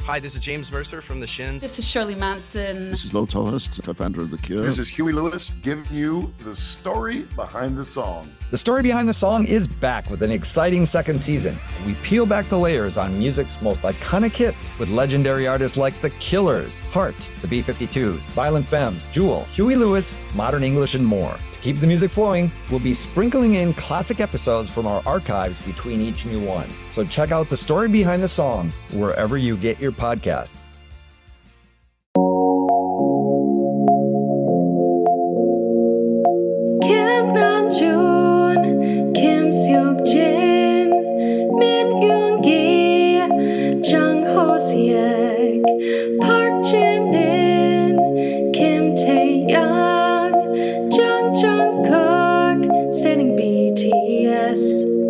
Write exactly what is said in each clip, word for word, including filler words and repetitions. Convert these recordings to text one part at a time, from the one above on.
Hi, this is James Mercer from The Shins. This is Shirley Manson. This is Lo Tolhurst, co-founder of The Cure. This is Huey Lewis giving you the story behind the song. The Story Behind the Song is back with an exciting second season. We peel back the layers on music's most iconic hits with legendary artists like The Killers, Heart, the B fifty-twos, Violent Femmes, Jewel, Huey Lewis, Modern English, and more. To keep the music flowing, we'll be sprinkling in classic episodes from our archives between each new one. So check out The Story Behind the Song wherever you get your podcast. Kim Namjoon, Kim Seok Jin, Min Yoon Gi, Jung Ho Seok, Park Jin Min, Kim Tae Young, Jung Jungkook, standing B T S.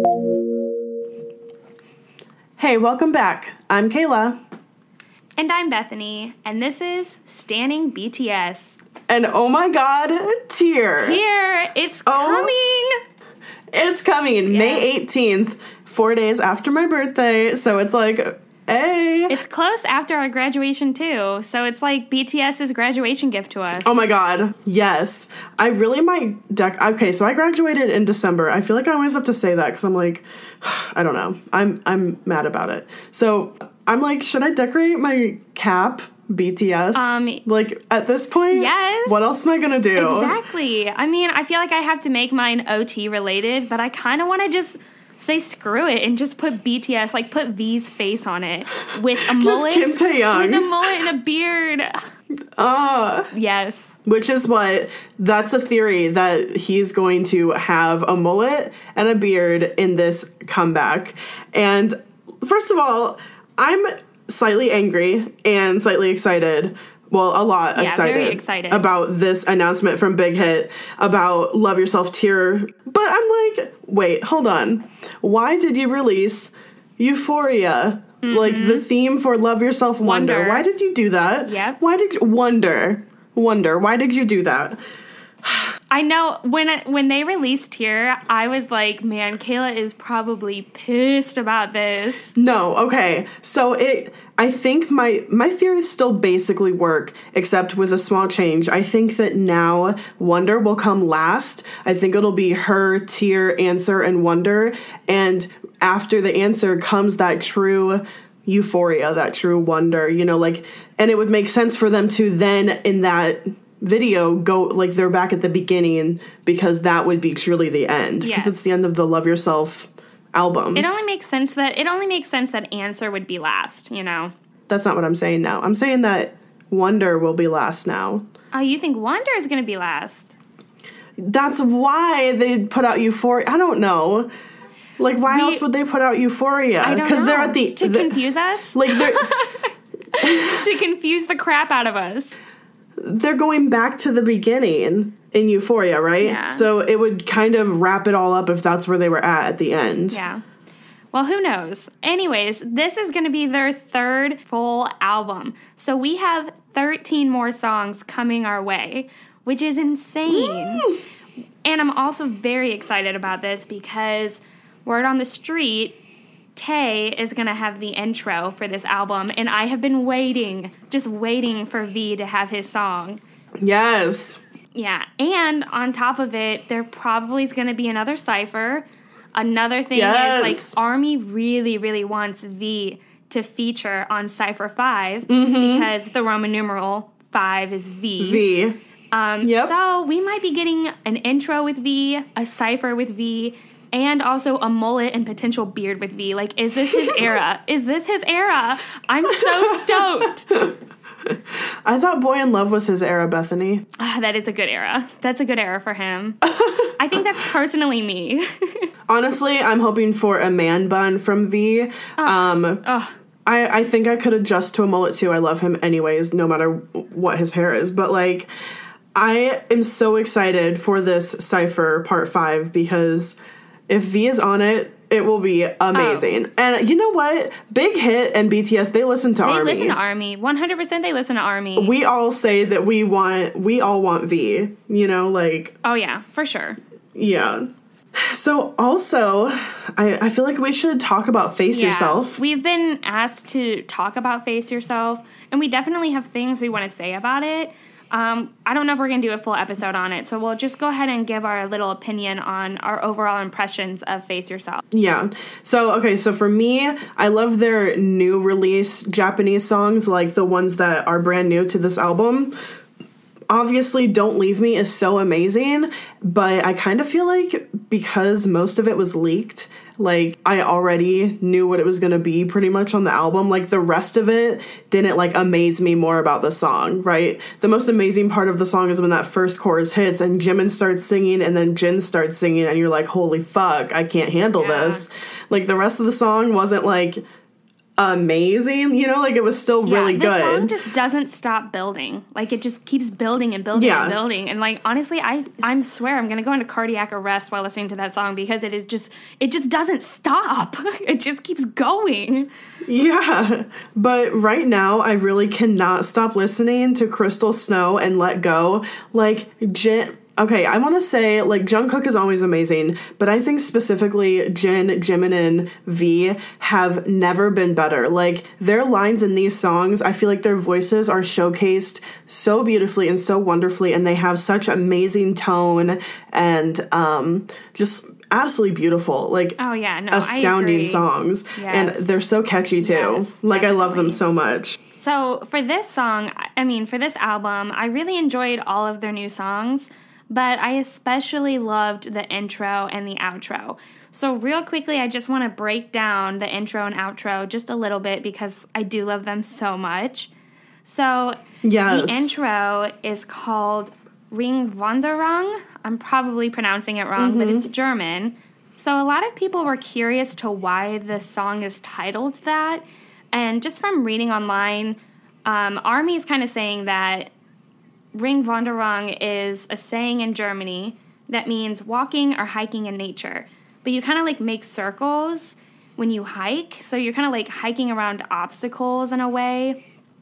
Hey, welcome back. I'm Kayla. And I'm Bethany, and this is Standing B T S. And oh my god, Tear. Here, it's Oh. coming. It's coming Yeah. May eighteenth, four days after my birthday. So it's like, hey. It's close after our graduation, too. So it's like BTS's graduation gift to us. Oh my god, yes. I really might dec- Okay, so I graduated in December. I feel like I always have to say that because I'm like, I don't know. I'm I'm mad about it. So I'm like, should I decorate my cap B T S? Um, like, at this point? Yes. What else am I gonna do? Exactly. I mean, I feel like I have to make mine O T related, but I kind of want to just say screw it and just put B T S, like put V's face on it with a mullet. Kim Tae-young. With a mullet and a beard. Uh, Yes. which is what, that's a theory that he's going to have a mullet and a beard in this comeback. And first of all, I'm slightly angry and slightly excited. Well, a lot Yeah, excited, very excited about this announcement from Big Hit about Love Yourself Tear. But I'm like, wait, hold on. Why did you release Euphoria? Mm-hmm. Like the theme for Love Yourself Wonder. Wonder. Why did you do that? Yep. Why did you Wonder? Wonder. Why did you do that? I know when it, when they released Tear, I was like, man, Kayla is probably pissed about this. No, okay. So it I think my my theories still basically work, except with a small change. I think that now Wonder will come last. I think it'll be her, Tear, Answer, and Wonder. And after the Answer comes that true Euphoria, that true Wonder, you know, like, and it would make sense for them to then in that video go like they're back at the beginning, because that would be truly the end, because Yes. it's the end of the Love Yourself albums. It only makes sense that it only makes sense that Answer would be last, you know. That's not what I'm saying now. I'm saying that Wonder will be last now. Oh, you think Wonder is going to be last? That's why they put out Euphoria. I don't know. Like, why We- else would they put out Euphoria? I don't know. Because they're at the to the, confuse us, like they're to confuse the crap out of us. they're going back to the beginning in Euphoria, right? Yeah. So it would kind of wrap it all up if that's where they were at at the end. Yeah. Well, who knows? Anyways, this is going to be their third full album. So we have thirteen more songs coming our way, which is insane. Mm. And I'm also very excited about this because word on the street, Tay is going to have the intro for this album. And I have been waiting, just waiting for V to have his song. Yes. Yeah. And on top of it, there probably is going to be another cypher. Another thing Yes. is, like, Army really, really wants V to feature on Cypher five Mm-hmm. because the Roman numeral five is V. V. Um, Yep. So we might be getting an intro with V, a cypher with V, and also a mullet and potential beard with V. Like, is this his era? Is this his era? I'm so stoked. I thought Boy in Love was his era, Bethany. Ah, that is a good era. That's a good era for him. I think that's personally me. Honestly, I'm hoping for a man bun from V. Um, Ugh. I, I think I could adjust to a mullet too. I love him anyways, no matter what his hair is. But, like, I am so excited for this Cypher Part five because if V is on it, it will be amazing. Oh. And you know what? Big Hit and B T S, they listen to They Army. listen to Army. one hundred percent they listen to Army. We all say that we want, we all want V. You know, like, oh, yeah, for sure. yeah. So also, I, I feel like we should talk about Face Yeah. Yourself. We've been asked to talk about Face Yourself, and we definitely have things we want to say about it. Um, I don't know if we're going to do a full episode on it, so we'll just go ahead and give our little opinion on our overall impressions of Face Yourself. Yeah. So, okay, so for me, I love their new release Japanese songs, like the ones that are brand new to this album. Obviously, Don't Leave Me is so amazing, but I kind of feel like because most of it was leaked, like, I already knew what it was going to be pretty much on the album. Like, the rest of it didn't, like, amaze me more about the song, right? The most amazing part of the song is when that first chorus hits and Jimin starts singing and then Jin starts singing and you're like, holy fuck, I can't handle Yeah. this. Like, the rest of the song wasn't, like, amazing, you know? Like, it was still really the good. song just doesn't stop building. Like, it just keeps building and building Yeah. and building. And, like, honestly, I I swear I'm going to go into cardiac arrest while listening to that song because it is just, it just doesn't stop. It just keeps going. Yeah, but right now I really cannot stop listening to Crystal Snow and Let Go. Like, Jin, okay, I want to say, like, Jungkook is always amazing, but I think specifically Jin, Jimin, and V have never been better. Like, their lines in these songs, I feel like their voices are showcased so beautifully and so wonderfully, and they have such amazing tone and um, just absolutely beautiful. Like, Oh, yeah, no, I astounding agree. songs. And Yes. they're so catchy, too. Yes, like, I love them definitely. so much. So for this song, I mean, for this album, I really enjoyed all of their new songs, but I especially loved the intro and the outro. So real quickly, I just want to break down the intro and outro just a little bit because I do love them so much. So Yes. the intro is called Ring Wanderung. I'm probably pronouncing it wrong, but it's German. So a lot of people were curious to why this song is titled that. And just from reading online, um, Army is kind of saying that Ring Wanderung is a saying in Germany that means walking or hiking in nature. But you kind of like make circles when you hike. So you're kind of like hiking around obstacles in a way.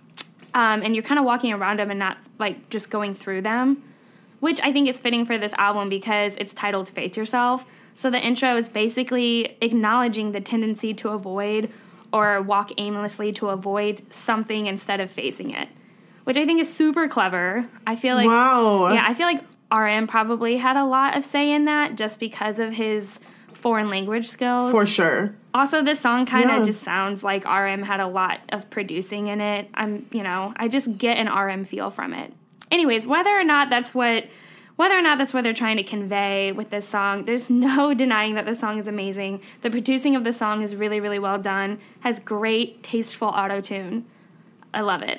Um, and you're kind of walking around them and not like just going through them, which I think is fitting for this album because it's titled Face Yourself. So the intro is basically acknowledging the tendency to avoid or walk aimlessly to avoid something instead of facing it, which I think is super clever. I feel like, Wow. yeah, I feel like R M probably had a lot of say in that just because of his foreign language skills. For sure. Also, this song kind of Yeah. just sounds like R M had a lot of producing in it. I'm, you know, I just get an R M feel from it. Anyways, whether or not that's what, whether or not that's what they're trying to convey with this song, there's no denying that this song is amazing. The producing of the song is really, really well done. Has great, tasteful auto-tune. I love it.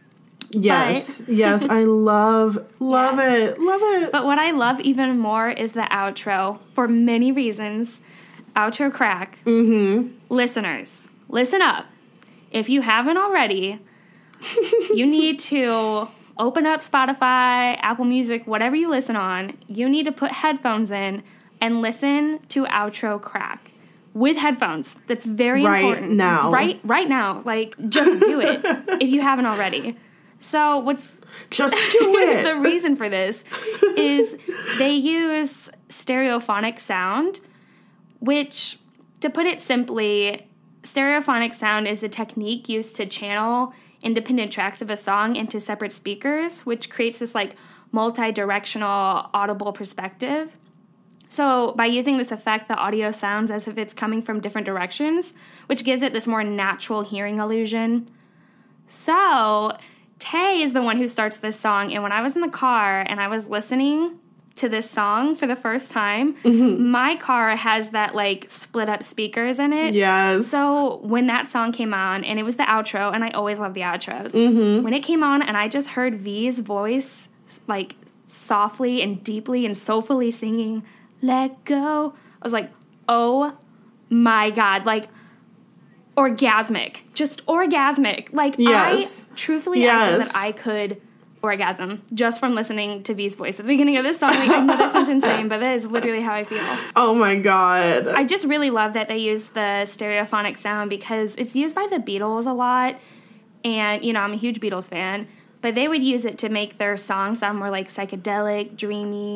Yes. yes. I love, love Yeah. it. Love it. But what I love even more is the outro for many reasons. Outro crack. Mm-hmm. Listeners, listen up. If you haven't already, you need to open up Spotify, Apple Music, whatever you listen on. You need to put headphones in and listen to outro crack with headphones. That's very Right important. now. Right, right now. Like, just do it if you haven't already. So what's Just do it. the reason for this is they use stereophonic sound, which, to put it simply, stereophonic sound is a technique used to channel independent tracks of a song into separate speakers, which creates this like multi-directional audible perspective. So by using this effect, the audio sounds as if it's coming from different directions, which gives it this more natural hearing illusion. So Tay is the one who starts this song, and when I was in the car and I was listening to this song for the first time, my car has that like split up speakers in it. Yes. So when that song came on, and it was the outro, and I always love the outros. Mm-hmm. When it came on and I just heard V's voice like softly and deeply and soulfully singing, "Let Go," I was like, oh my God, like orgasmic, just orgasmic. Like Yes. I truthfully, I feel Yes. that I could orgasm just from listening to V's voice at the beginning of this song. Like, I know that sounds insane, but that is literally how I feel. Oh my God. I just really love that they use the stereophonic sound because it's used by the Beatles a lot. And, you know, I'm a huge Beatles fan. But they would use it to make their songs sound more like psychedelic, dreamy,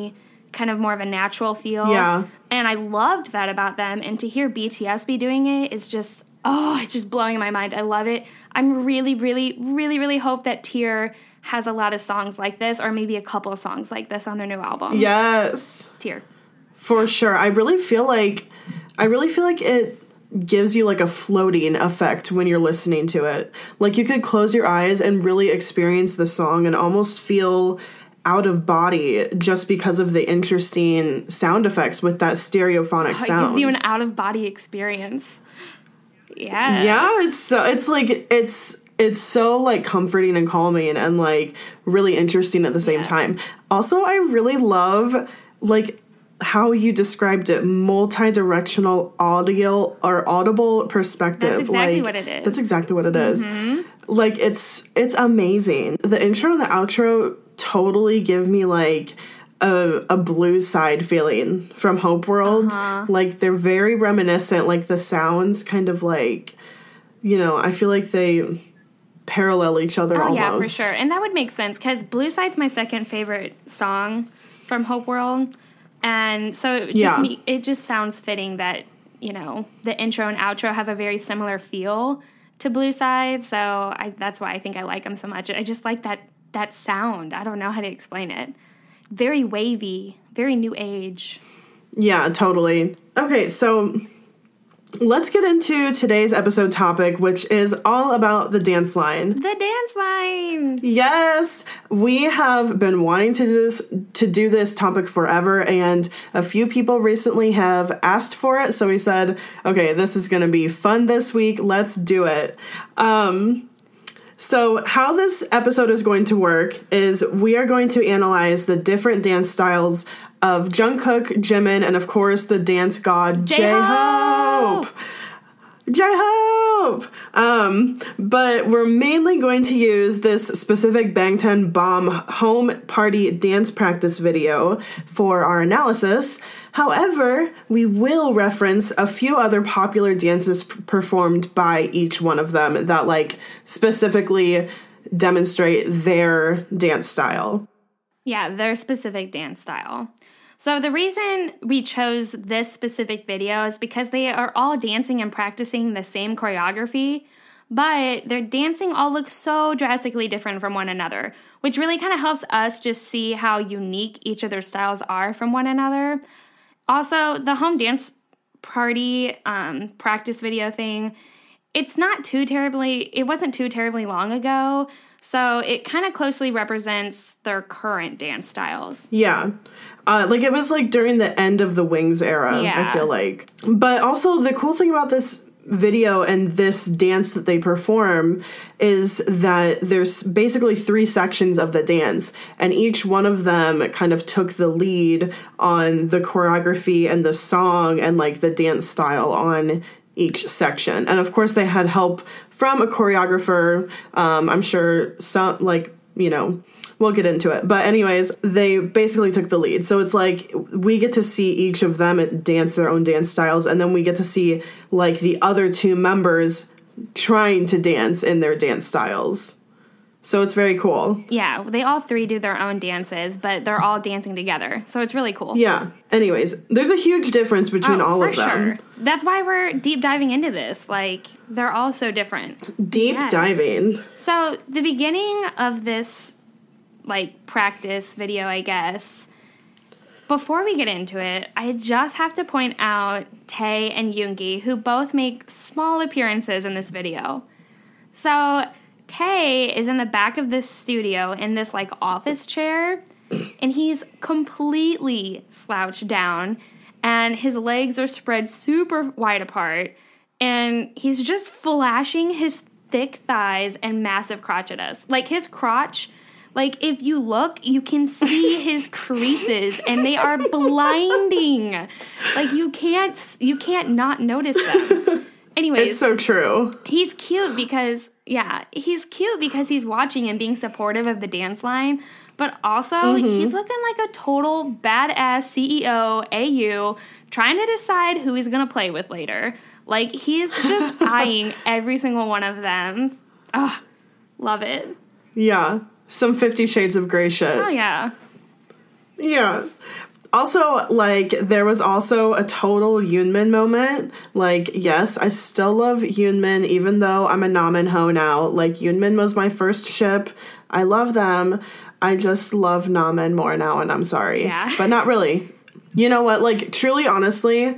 kind of more of a natural feel. Yeah. And I loved that about them. And to hear B T S be doing it is just, oh, it's just blowing my mind. I love it. I'm really, really, really, really hope that Tear has a lot of songs like this, or maybe a couple of songs like this on their new album. Yes. Tear. For sure. I really feel like, I really feel like it gives you like a floating effect when you're listening to it. Like you could close your eyes and really experience the song and almost feel out of body just because of the interesting sound effects with that stereophonic Oh, sound. it gives you an out of body experience. Yeah. Yeah, it's so it's like it's it's so like comforting and calming and like really interesting at the same Yes. time. Also, I really love like how you described it, multi-directional audio or audible perspective. That's exactly like, what it is. That's exactly what it is. Like it's it's amazing. The intro and the outro totally give me like a, a blues side feeling from Hope World. Uh-huh. Like they're very reminiscent. Like the sounds kind of like, you know, I feel like they parallel each other Oh, almost. yeah, for sure. And that would make sense because Blue Side's my second favorite song from Hope World. And so it just, Yeah. me, it just sounds fitting that, you know, the intro and outro have a very similar feel to Blue Side. So I, that's why I think I like them so much. I just like that that sound. I don't know how to explain it. Very wavy, very new age. Yeah, totally. Okay, so let's get into today's episode topic, which is all about the dance line. The dance line. Yes, we have been wanting to do this to do this topic forever, and a few people recently have asked for it. So we said, okay, this is going to be fun this week. Let's do it. Um, so how this episode is going to work is we are going to analyze the different dance styles of Jungkook, Jimin, and of course the dance god J-Hope. J-Hope. J-Hope! Um, but we're mainly going to use this specific Bangtan Bomb home party dance practice video for our analysis. However, we will reference a few other popular dances p- performed by each one of them that, like, specifically demonstrate their dance style. Yeah, their specific dance style. So the reason we chose this specific video is because they are all dancing and practicing the same choreography, but their dancing all looks so drastically different from one another, which really kind of helps us just see how unique each of their styles are from one another. Also, the home dance party um, practice video thing, it's not too terribly, it wasn't too terribly long ago, so it kind of closely represents their current dance styles. Yeah. Uh, like, it was, like, during the end of the Wings era, Yeah. I feel like. But also, the cool thing about this video and this dance that they perform is that there's basically three sections of the dance, and each one of them kind of took the lead on the choreography and the song and, like, the dance style on each section. And, of course, they had help from a choreographer. Um, I'm sure some, like, you know... We'll get into it. But anyways, they basically took the lead. So it's like we get to see each of them dance their own dance styles, and then we get to see like the other two members trying to dance in their dance styles. So it's very cool. Yeah, they all three do their own dances, but they're all dancing together. So it's really cool. Yeah. Anyways, there's a huge difference between Oh, all for of them. sure. That's why we're deep diving into this. Like, they're all so different. Deep Yes. diving. So the beginning of this like practice video, I guess. Before we get into it, I just have to point out Tae and Yoongi, who both make small appearances in this video. So Tae is in the back of this studio in this like office chair, and he's completely slouched down, and his legs are spread super wide apart, and he's just flashing his thick thighs and massive crotch at us. Like his crotch, like if you look, you can see his creases, and they are blinding. Like you can't, you can't not notice them. Anyways, It's so true. he's cute because, yeah, he's cute because he's watching and being supportive of the dance line, but also Mm-hmm. he's looking like a total badass C E O, A U, trying to decide who he's going to play with later. Like, he's just eyeing every single one of them. Ugh, love it. Yeah. Some Fifty Shades of Grey shit. Oh, yeah. Yeah. Also, like, there was also a total Yoonmin moment. Like, yes, I still love Yoonmin, even though I'm a Namin ho now. Like, Yoonmin was my first ship. I love them. I just love Namin more now, and I'm sorry. Yeah. But not really. You know what? Like, truly, honestly,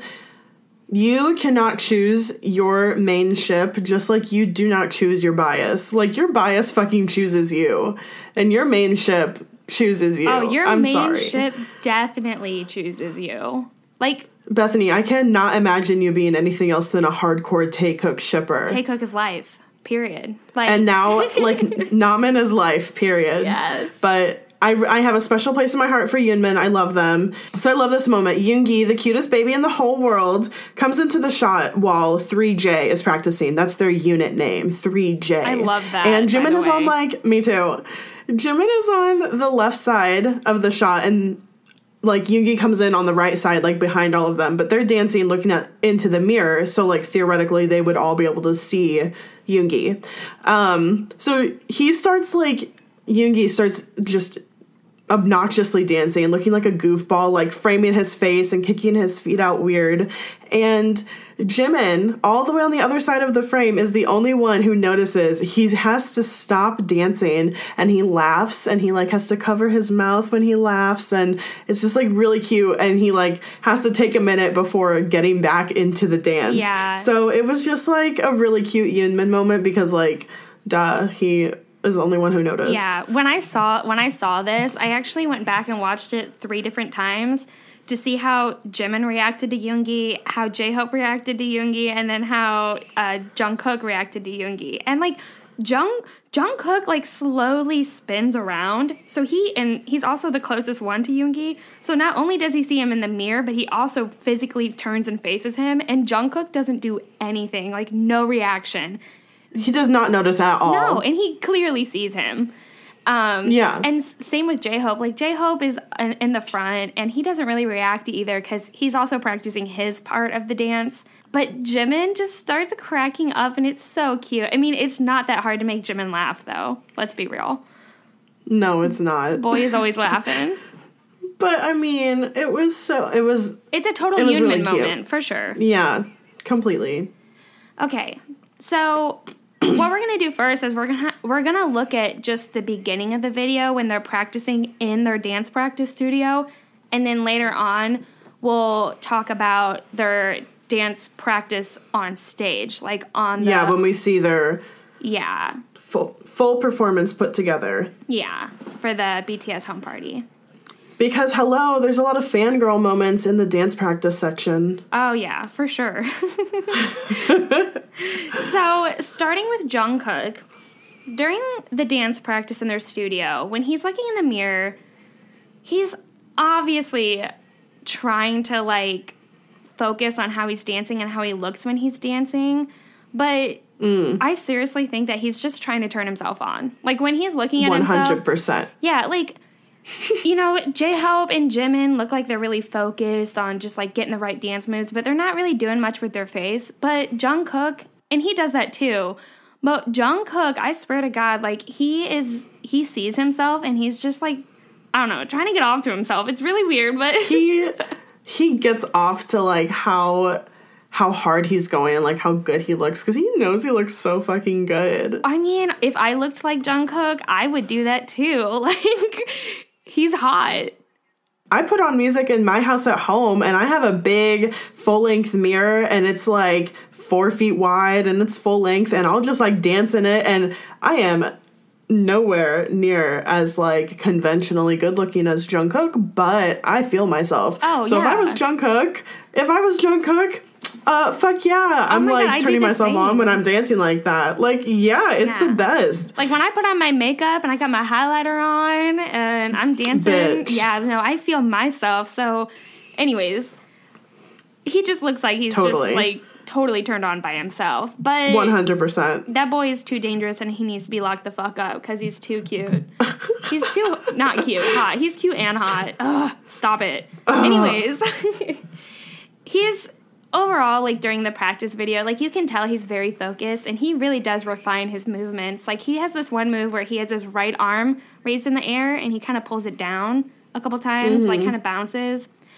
you cannot choose your main ship just like you do not choose your bias. Like, your bias fucking chooses you. And your main ship chooses you. Oh, your I'm main sorry. ship definitely chooses you. Like, Bethany, I cannot imagine you being anything else than a hardcore Taekook shipper. Taekook is life. Period. Like, And now, like, Namin is life, period. Yes. But I, I have a special place in my heart for Yoonmin. I love them. So I love this moment. Yoongi, the cutest baby in the whole world, comes into the shot while three J is practicing. That's their unit name, three J. I love that, And by Jimin the is on, way. like, me too. Jimin is on the left side of the shot, and like Yoongi comes in on the right side, like behind all of them, but they're dancing looking at into the mirror, so like theoretically they would all be able to see Yoongi. Um, so he starts like Yoongi starts just obnoxiously dancing, looking like a goofball, like framing his face and kicking his feet out weird. And Jimin, all the way on the other side of the frame, is the only one who notices. He has to stop dancing, and he laughs, and he like has to cover his mouth when he laughs, and it's just like really cute, and he like has to take a minute before getting back into the dance. Yeah. So it was just like a really cute Yoonmin moment because like, duh, he is the only one who noticed. yeah, when I saw when I saw this, I actually went back and watched it three different times to see how Jimin reacted to Yoongi, how J-Hope reacted to Yoongi, and then how uh, Jungkook reacted to Yoongi. And like Jung Jungkook like slowly spins around, so he and he's also the closest one to Yoongi. So not only does he see him in the mirror, but he also physically turns and faces him. And Jungkook doesn't do anything, like no reaction. He does not notice at all. No, and he clearly sees him. Um, Yeah. And s- same with J-Hope. Like, J-Hope is in, in the front, and he doesn't really react either because he's also practicing his part of the dance. But Jimin just starts cracking up, and it's so cute. I mean, it's not that hard to make Jimin laugh, though. Let's be real. No, it's not. Boy is always laughing. But, I mean, it was so, it was, It's a total It was Yoonmin really cute. moment, for sure. yeah, completely. Okay, so what we're gonna do first is we're gonna we're gonna look at just the beginning of the video when they're practicing in their dance practice studio, and then later on we'll talk about their dance practice on stage, like on the Yeah, when we see their yeah full, full performance put together. yeah for the B T S home party. Because, hello, there's a lot of fangirl moments in the dance practice section. Oh, yeah, for sure. So, starting with Jungkook, during the dance practice in their studio, when he's looking in the mirror, he's obviously trying to, like, focus on how he's dancing and how he looks when he's dancing. But mm. I seriously think that he's just trying to turn himself on. Like, when he's looking at one hundred himself... percent. Yeah, like... You know, J-Hope and Jimin look like they're really focused on just, like, getting the right dance moves, but they're not really doing much with their face. But Jungkook, and he does that too, but Jungkook, I swear to God, like, he is, he sees himself, and he's just, like, I don't know, trying to get off to himself. It's really weird, but... He, he gets off to, like, how... how hard he's going and, like, how good he looks, because he knows he looks so fucking good. I mean, if I looked like Jungkook, I would do that too. Like, he's hot. I put on music in my house at home, and I have a big full-length mirror, and it's, like, four feet wide, and it's full length, and I'll just, like, dance in it, and I am nowhere near as, like, conventionally good-looking as Jungkook, but I feel myself. Oh, so yeah. if I was Jungkook, if I was Jungkook... Uh, fuck yeah. I'm, my like, God, I do turning the myself same. on when I'm dancing like that. Like, yeah, it's Yeah. the best. Like, when I put on my makeup and I got my highlighter on and I'm dancing, Bitch. yeah, no, I feel myself. So, anyways, he just looks like he's Totally. just, like, totally turned on by himself. But one hundred percent. that boy is too dangerous and he needs to be locked the fuck up because he's too cute. He's too, not cute, hot. He's cute and hot. Ugh, stop it. Ugh. Anyways, he's... Overall, like, during the practice video, like, you can tell he's very focused, and he really does refine his movements. Like, he has this one move where he has his right arm raised in the air, and he kind of pulls it down a couple times, mm-hmm. like, kind of bounces.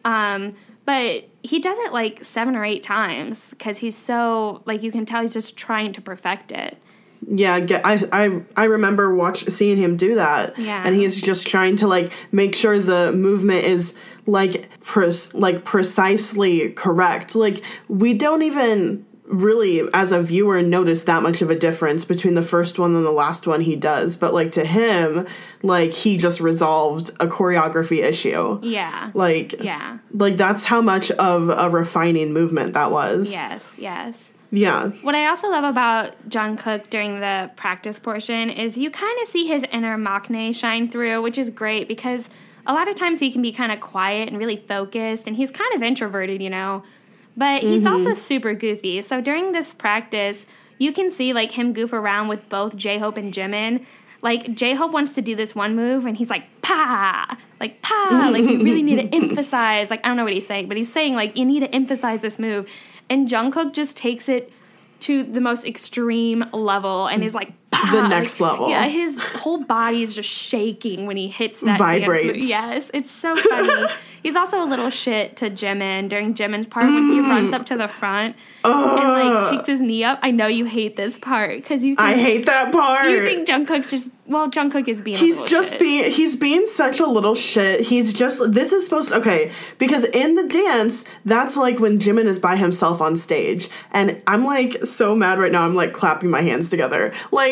Um, but he does it like seven or eight times because he's so, like, you can tell he's just trying to perfect it. Yeah, get, I, I I remember watch seeing him do that. Yeah. And he's just trying to, like, make sure the movement is, like, pre- like precisely correct. Like, we don't even really, as a viewer, notice that much of a difference between the first one and the last one he does. But, like, to him, like, he just resolved a choreography issue. Yeah. Like, yeah. Like, that's how much of a refining movement that was. Yes, yes. Yeah. What I also love about Jungkook during the practice portion is you kind of see his inner maknae shine through, which is great because a lot of times he can be kind of quiet and really focused, and he's kind of introverted, you know. But he's mm-hmm. also super goofy. So during this practice, you can see, like, him goof around with both J-Hope and Jimin. Like, J-Hope wants to do this one move, and he's like, pa! Like, pa! Like, you really need to emphasize. Like, I don't know what he's saying, but he's saying, like, you need to emphasize this move. And Jungkook just takes it to the most extreme level and is like, bah! The next like, level. Yeah, his whole body is just shaking when he hits that Vibrates. dance move. Yes, it's so funny. He's also a little shit to Jimin during Jimin's part mm. when he runs up to the front uh, and, like, kicks his knee up. I know you hate this part because you think, I hate that part. You think Jungkook's just, well, Jungkook is being he's a little just shit. being he's being such a little shit. He's just, this is supposed to, okay, because in the dance, that's like when Jimin is by himself on stage, and I'm, like, so mad right now. I'm, like, clapping my hands together, like,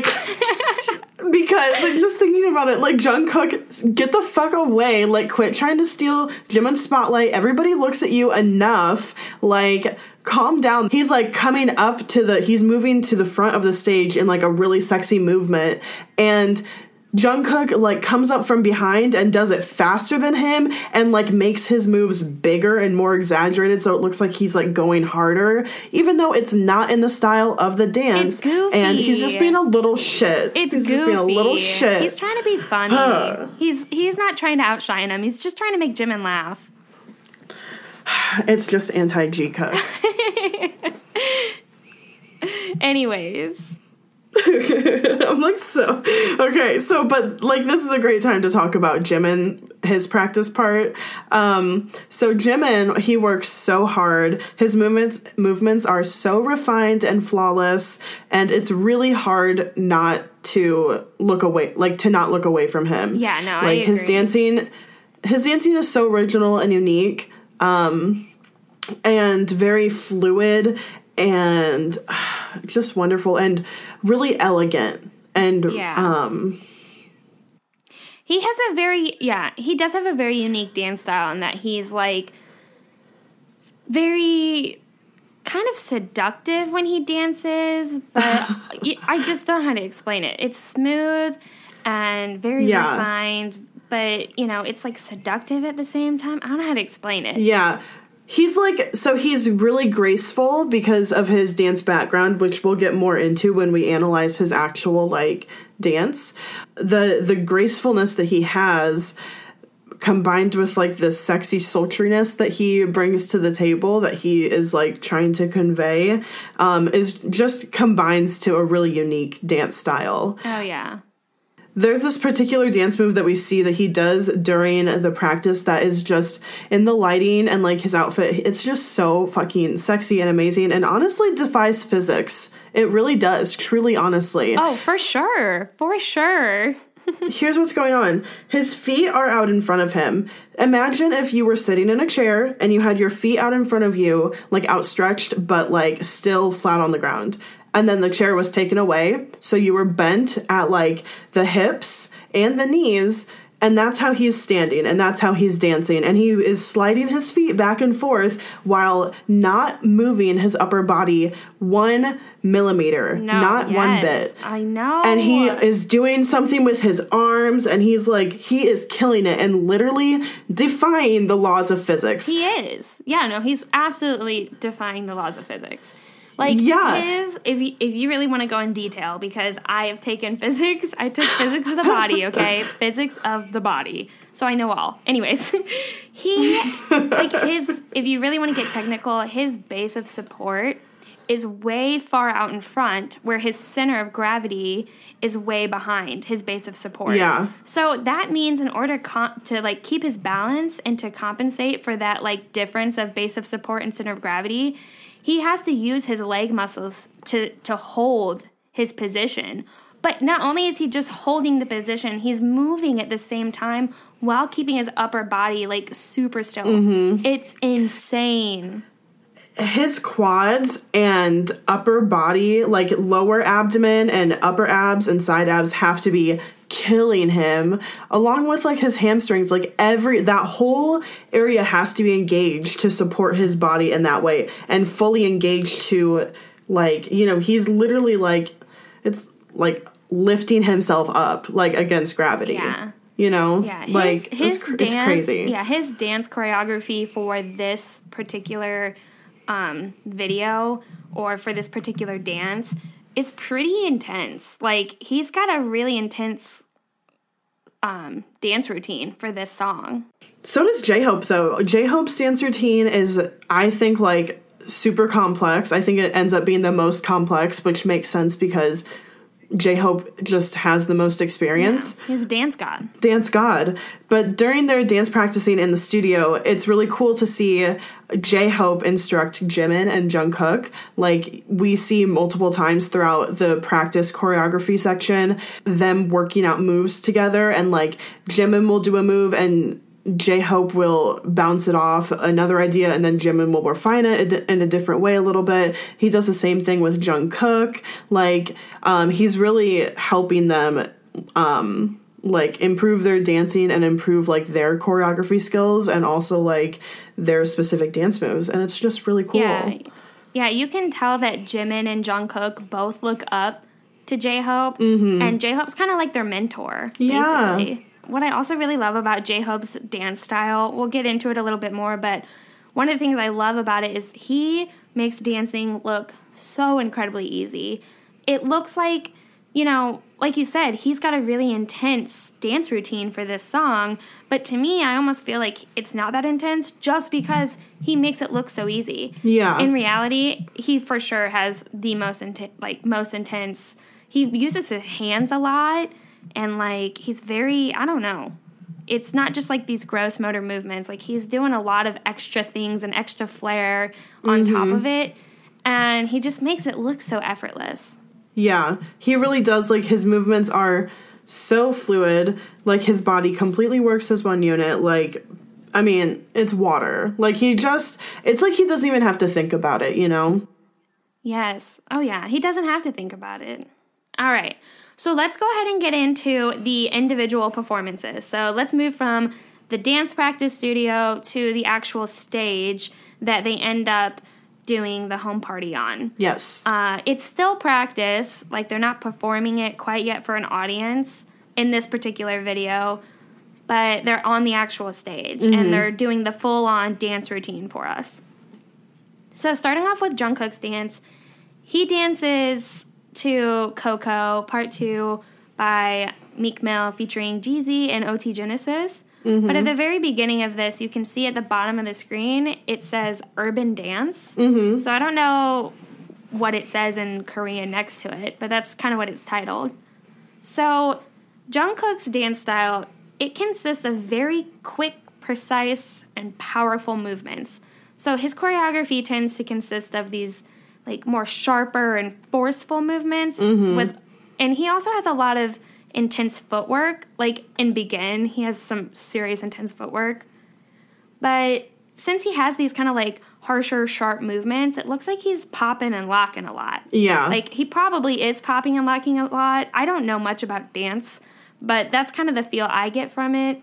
because, like, just thinking about it, like, Jungkook, get the fuck away, like, quit trying to steal Jimin's spotlight. Everybody looks at you enough, like, calm down. He's, like, coming up to the, he's moving to the front of the stage in, like, a really sexy movement, and Jungkook, like, comes up from behind and does it faster than him and, like, makes his moves bigger and more exaggerated so it looks like he's, like, going harder, even though it's not in the style of the dance. It's goofy. And he's just being a little shit. It's he's goofy. just being a little shit. He's trying to be funny. he's he's not trying to outshine him. He's just trying to make Jimin laugh. It's just anti-G-Cook. Anyways. I'm like, so okay, so but like this is a great time to talk about Jimin, his practice part. Um, so Jimin, he works so hard. His movements movements are so refined and flawless, and it's really hard not to look away, like to not look away from him. Yeah, no, like I his agree. dancing, his dancing is so original and unique, um, and very fluid. And just wonderful and really elegant. And yeah. um he has a very yeah, he does have a very unique dance style in that he's like very kind of seductive when he dances, but I just don't know how to explain it. It's smooth and very yeah. refined, but you know, it's like seductive at the same time. I don't know how to explain it. Yeah. He's like, so he's really graceful because of his dance background, which we'll get more into when we analyze his actual, like, dance. The the gracefulness that he has combined with, like, the sexy sultriness that he brings to the table that he is, like, trying to convey um, is just combines to a really unique dance style. Oh, yeah. There's this particular dance move that we see that he does during the practice that is just in the lighting and, like, his outfit. It's just so fucking sexy and amazing and honestly defies physics. It really does, truly, honestly. Oh, for sure. For sure. Here's what's going on. His feet are out in front of him. Imagine if you were sitting in a chair and you had your feet out in front of you, like, outstretched, but, like, still flat on the ground. And then the chair was taken away, so you were bent at, like, the hips and the knees, and that's how he's standing, and that's how he's dancing. And he is sliding his feet back and forth while not moving his upper body one millimeter, no, not yes, one bit. I know. And he is doing something with his arms, and he's, like, he is killing it and literally defying the laws of physics. He is. Yeah, no, he's absolutely defying the laws of physics. Like, yeah. his, if you, if you really want to go in detail, because I have taken physics, I took physics of the body, okay? Physics of the body. So I know all. Anyways, he, like, his, if you really want to get technical, his base of support is way far out in front, where his center of gravity is way behind his base of support. Yeah. So that means in order com- to like keep his balance and to compensate for that like difference of base of support and center of gravity, he has to use his leg muscles to to hold his position. But not only is he just holding the position, he's moving at the same time while keeping his upper body like super still. Mm-hmm. It's insane. His quads and upper body, like lower abdomen and upper abs and side abs, have to be killing him, along with like his hamstrings. Like every that whole area has to be engaged to support his body in that way, and fully engaged to, like, you know, he's literally like, it's like lifting himself up like against gravity. Yeah. You know? Yeah. Like his, his it's, cr- dance, it's crazy. Yeah, his dance choreography for this particular um, video or for this particular dance is pretty intense. Like, he's got a really intense um, dance routine for this song. So does J-Hope, though. J-Hope's dance routine is, I think, like, super complex. I think it ends up being the most complex, which makes sense because J-Hope just has the most experience. Yeah, he's a dance god. Dance god. But during their dance practicing in the studio, it's really cool to see J-Hope instruct Jimin and Jungkook. Like, we see multiple times throughout the practice choreography section, them working out moves together, and, like, Jimin will do a move and J-Hope will bounce it off another idea, and then Jimin will refine it in a different way a little bit. He does the same thing with Jungkook. Like, um, he's really helping them, um, like, improve their dancing and improve, like, their choreography skills and also, like, their specific dance moves. And it's just really cool. Yeah, yeah, you can tell that Jimin and Jungkook both look up to J-Hope, mm-hmm. and J-Hope's kind of like their mentor, yeah. basically. What I also really love about J-Hope's dance style, we'll get into it a little bit more, but one of the things I love about it is he makes dancing look so incredibly easy. It looks like, you know, like you said, he's got a really intense dance routine for this song, but to me, I almost feel like it's not that intense just because he makes it look so easy. Yeah. In reality, he for sure has the most inten- like most intense. He uses his hands a lot. And, like, he's very, I don't know, it's not just, like, these gross motor movements. Like, he's doing a lot of extra things and extra flair on mm-hmm. top of it. And he just makes it look so effortless. Yeah, he really does. Like, his movements are so fluid. Like, his body completely works as one unit. Like, I mean, it's water. Like, he just, it's like he doesn't even have to think about it, you know? Yes. Oh, yeah. He doesn't have to think about it. All right. So let's go ahead and get into the individual performances. So let's move from the dance practice studio to the actual stage that they end up doing the home party on. Yes. Uh, it's still practice. Like, they're not performing it quite yet for an audience in this particular video, but they're on the actual stage, mm-hmm. and they're doing the full-on dance routine for us. So starting off with Jungkook's dance, he dances to Coco, Part two by Meek Mill featuring Jeezy and O T Genesis. Mm-hmm. But at the very beginning of this, you can see at the bottom of the screen, it says Urban Dance. Mm-hmm. So I don't know what it says in Korean next to it, but that's kind of what it's titled. So Jungkook's dance style, it consists of very quick, precise, and powerful movements. So his choreography tends to consist of these like more sharper and forceful movements mm-hmm. with, and he also has a lot of intense footwork. Like in Begin, he has some serious intense footwork. But since he has these kind of like harsher, sharp movements, it looks like he's popping and locking a lot. Yeah. Like he probably is popping and locking a lot. I don't know much about dance, but that's kind of the feel I get from it.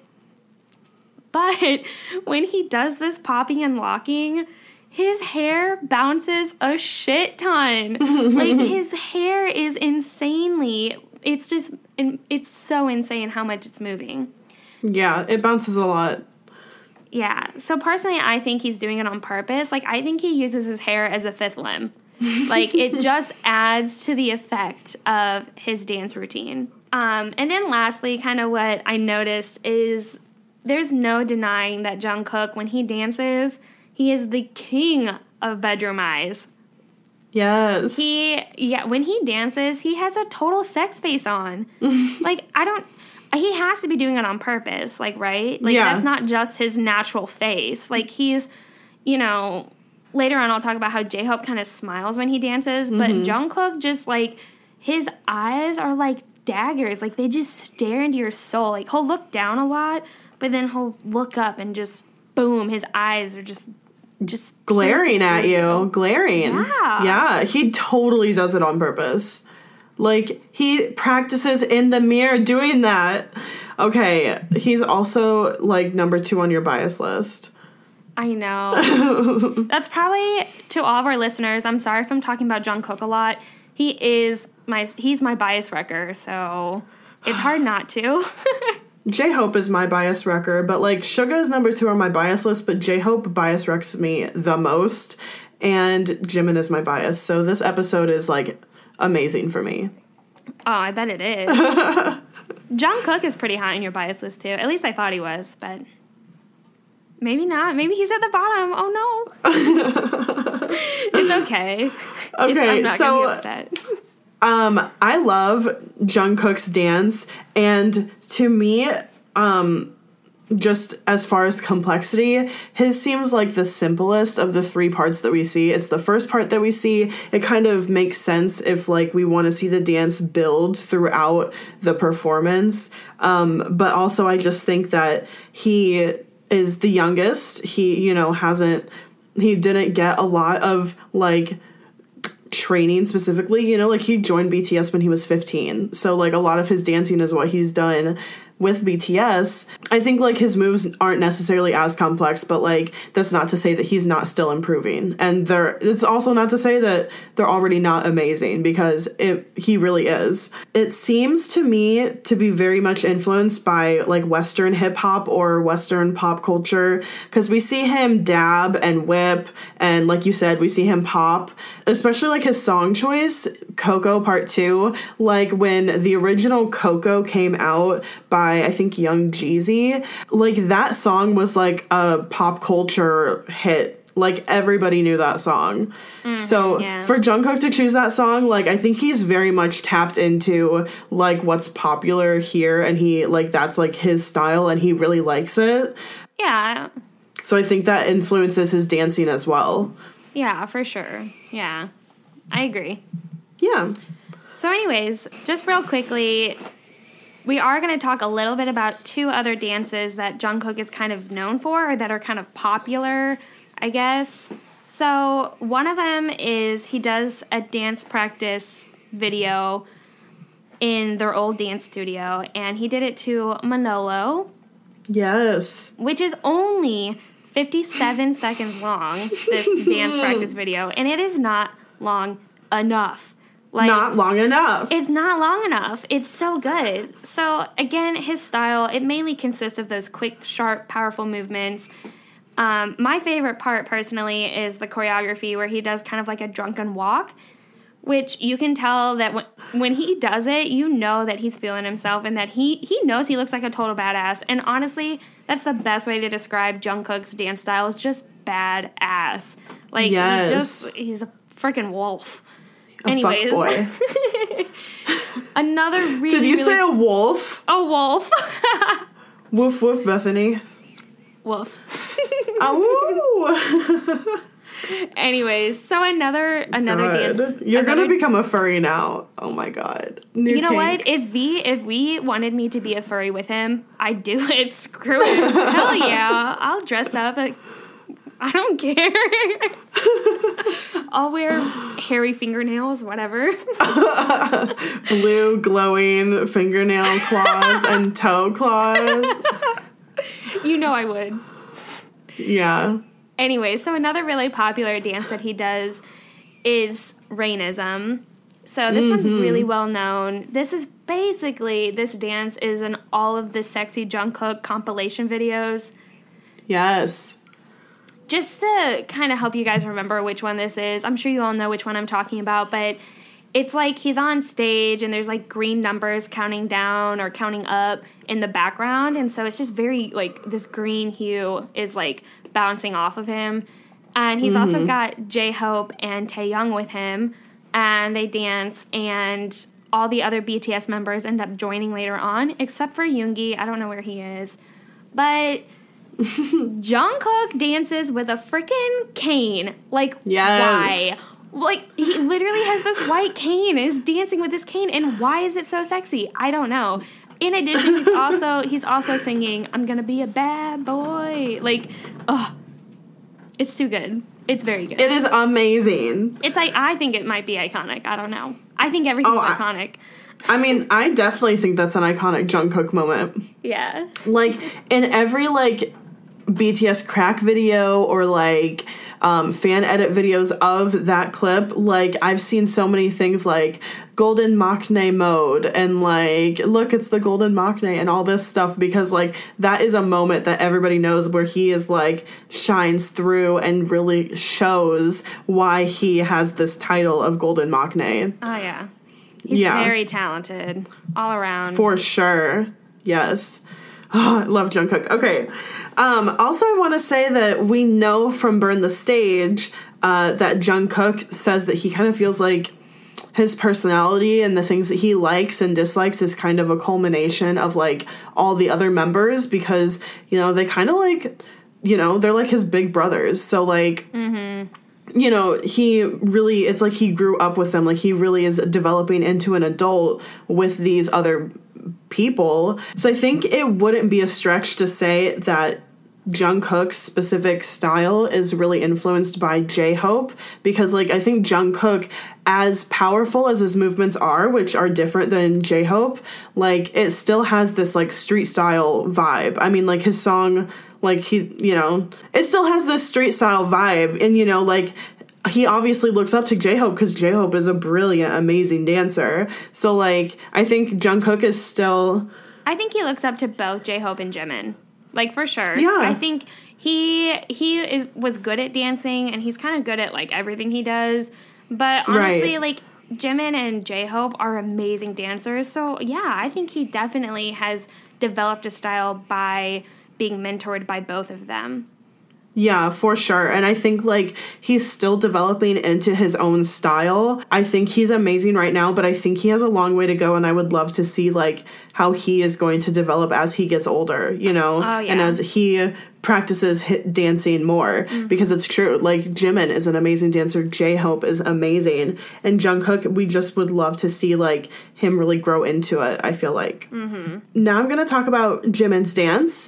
But when he does this popping and locking, his hair bounces a shit ton. Like, his hair is insanely, it's just, it's so insane how much it's moving. Yeah, it bounces a lot. Yeah, so personally, I think he's doing it on purpose. Like, I think he uses his hair as a fifth limb. Like, it just adds to the effect of his dance routine. Um, and then lastly, kind of what I noticed is there's no denying that Jungkook, when he dances, he is the king of bedroom eyes. Yes. He, yeah, when he dances, he has a total sex face on. Like, I don't, he has to be doing it on purpose, like, right? Like, Yeah. that's not just his natural face. Like, he's, you know, later on I'll talk about how J-Hope kind of smiles when he dances, but Mm-hmm. Jungkook just, like, his eyes are like daggers. Like, they just stare into your soul. Like, he'll look down a lot, but then he'll look up and just, boom, his eyes are just just glaring at you. Glaring. Yeah. Yeah. He totally does it on purpose. Like, he practices in the mirror doing that. Okay. He's also, like, number two on your bias list. I know. That's probably, to all of our listeners, I'm sorry if I'm talking about Jungkook a lot. He is my, he's my bias wrecker, so it's hard not to. J-Hope is my bias wrecker, but, like, Suga is number two on my bias list, but J-Hope bias wrecks me the most, and Jimin is my bias. So this episode is, like, amazing for me. Oh, I bet it is. Jungkook is pretty high on your bias list, too. At least I thought he was, but maybe not. Maybe he's at the bottom. Oh, no. It's okay. Okay, I'm not so... going to be upset. Um, I love Jungkook's dance, and to me, um, just as far as complexity, his seems like the simplest of the three parts that we see. It's the first part that we see. It kind of makes sense if, like, we want to see the dance build throughout the performance. Um, but also I just think that he is the youngest. He, you know, hasn't, he didn't get a lot of, like, training specifically, you know, like, he joined B T S when he was fifteen, so, like, a lot of his dancing is what he's done with B T S. I think, like, his moves aren't necessarily as complex, but, like, that's not to say that he's not still improving, and they're, it's also not to say that they're already not amazing, because it, he really is. It seems to me to be very much influenced by, like, Western hip-hop or Western pop culture, because we see him dab and whip, and, like you said, we see him pop, especially, like, his song choice, Coco Part two, like, when the original Coco came out by, I think, Young Jeezy, like, that song was, like, a pop culture hit. Like, everybody knew that song. Mm, so yeah. For Jungkook to choose that song, like, I think he's very much tapped into, like, what's popular here, and he, like, that's, like, his style, and he really likes it. Yeah. So I think that influences his dancing as well. Yeah, for sure. Yeah. I agree. Yeah. So anyways, just real quickly, we are going to talk a little bit about two other dances that Jungkook is kind of known for, or that are kind of popular, I guess. So one of them is he does a dance practice video in their old dance studio, and he did it to Manolo. Yes. Which is only fifty-seven seconds long, this dance practice video, and it is not long enough. Like, not long enough. It's not long enough. It's so good. So, again, his style, it mainly consists of those quick, sharp, powerful movements. Um, my favorite part, personally, is the choreography where he does kind of like a drunken walk, which you can tell that when, when he does it, you know that he's feeling himself and that he, he knows he looks like a total badass. And honestly, that's the best way to describe Jungkook's dance style, is just badass. Like, yes. he just, he's a freaking wolf. A Anyways, fuckboy. Another really, Did you really, say a wolf? a wolf? Woof woof, Bethany. Wolf. Ow. Anyways, so another another God. dance. You're another, gonna become a furry now. Oh my god. New You know kink. what? If V if V wanted me to be a furry with him, I'd do it. Screw it. Hell yeah. I'll dress up. Like, I don't care. I'll wear hairy fingernails, whatever. Blue glowing fingernail claws and toe claws. You know I would. Yeah. Anyway, so another really popular dance that he does is Rainism. So this mm-hmm. one's really well known. This is basically, this dance is in all of the sexy Jungkook compilation videos. Yes. Just to kind of help you guys remember which one this is, I'm sure you all know which one I'm talking about, but it's like he's on stage and there's like green numbers counting down or counting up in the background, and so it's just very like this green hue is like bouncing off of him. And he's Mm-hmm. also got J-Hope and Taehyung with him, and they dance, and all the other B T S members end up joining later on, except for Yoongi. I don't know where he is. But Jungkook dances with a freaking cane. Like, Yes. why? Like, he literally has this white cane, is dancing with this cane, and why is it so sexy? I don't know. In addition, he's also he's also singing, I'm gonna be a bad boy. Like, oh, it's too good. It's very good. It is amazing. It's like, I think it might be iconic. I don't know. I think everything's Oh, I- iconic. I mean, I definitely think that's an iconic Jungkook moment. Yeah. Like, in every, like, B T S crack video or, like, um, fan edit videos of that clip, like, I've seen so many things like golden maknae mode and, like, look, it's the golden maknae and all this stuff because, like, that is a moment that everybody knows where he is, like, shines through and really shows why he has this title of golden maknae. Oh, yeah. He's Yeah. very talented all around. For sure. Yes. Oh, I love Jungkook. Okay. Um, also, I want to say that we know from Burn the Stage uh, that Jungkook says that he kind of feels like his personality and the things that he likes and dislikes is kind of a culmination of, like, all the other members because, you know, they kind of, like, you know, they're like his big brothers. So, like... Mm-hmm. You know, he really, it's like he grew up with them. Like, he really is developing into an adult with these other people. So I think it wouldn't be a stretch to say that Jungkook's specific style is really influenced by J-Hope because, like, I think Jungkook, as powerful as his movements are, which are different than J-Hope, like, it still has this, like, street style vibe. I mean, like, his song... Like, he, you know, it still has this street style vibe. And, you know, like, he obviously looks up to J-Hope because J-Hope is a brilliant, amazing dancer. So, like, I think Jungkook is still... I think he looks up to both J-Hope and Jimin. Like, for sure. Yeah. I think he he is, was good at dancing, and he's kind of good at, like, everything he does. But honestly, Right. like, Jimin and J-Hope are amazing dancers. So, yeah, I think he definitely has developed a style by... being mentored by both of them. Yeah, for sure. And I think, like, he's still developing into his own style. I think he's amazing right now, but I think he has a long way to go, and I would love to see, like, how he is going to develop as he gets older, you know? Oh, yeah. And as he practices hit dancing more, mm-hmm. because it's true. Like, Jimin is an amazing dancer. J-Hope is amazing. And Jungkook, we just would love to see, like, him really grow into it, I feel like. Mm-hmm. Now I'm going to talk about Jimin's dance.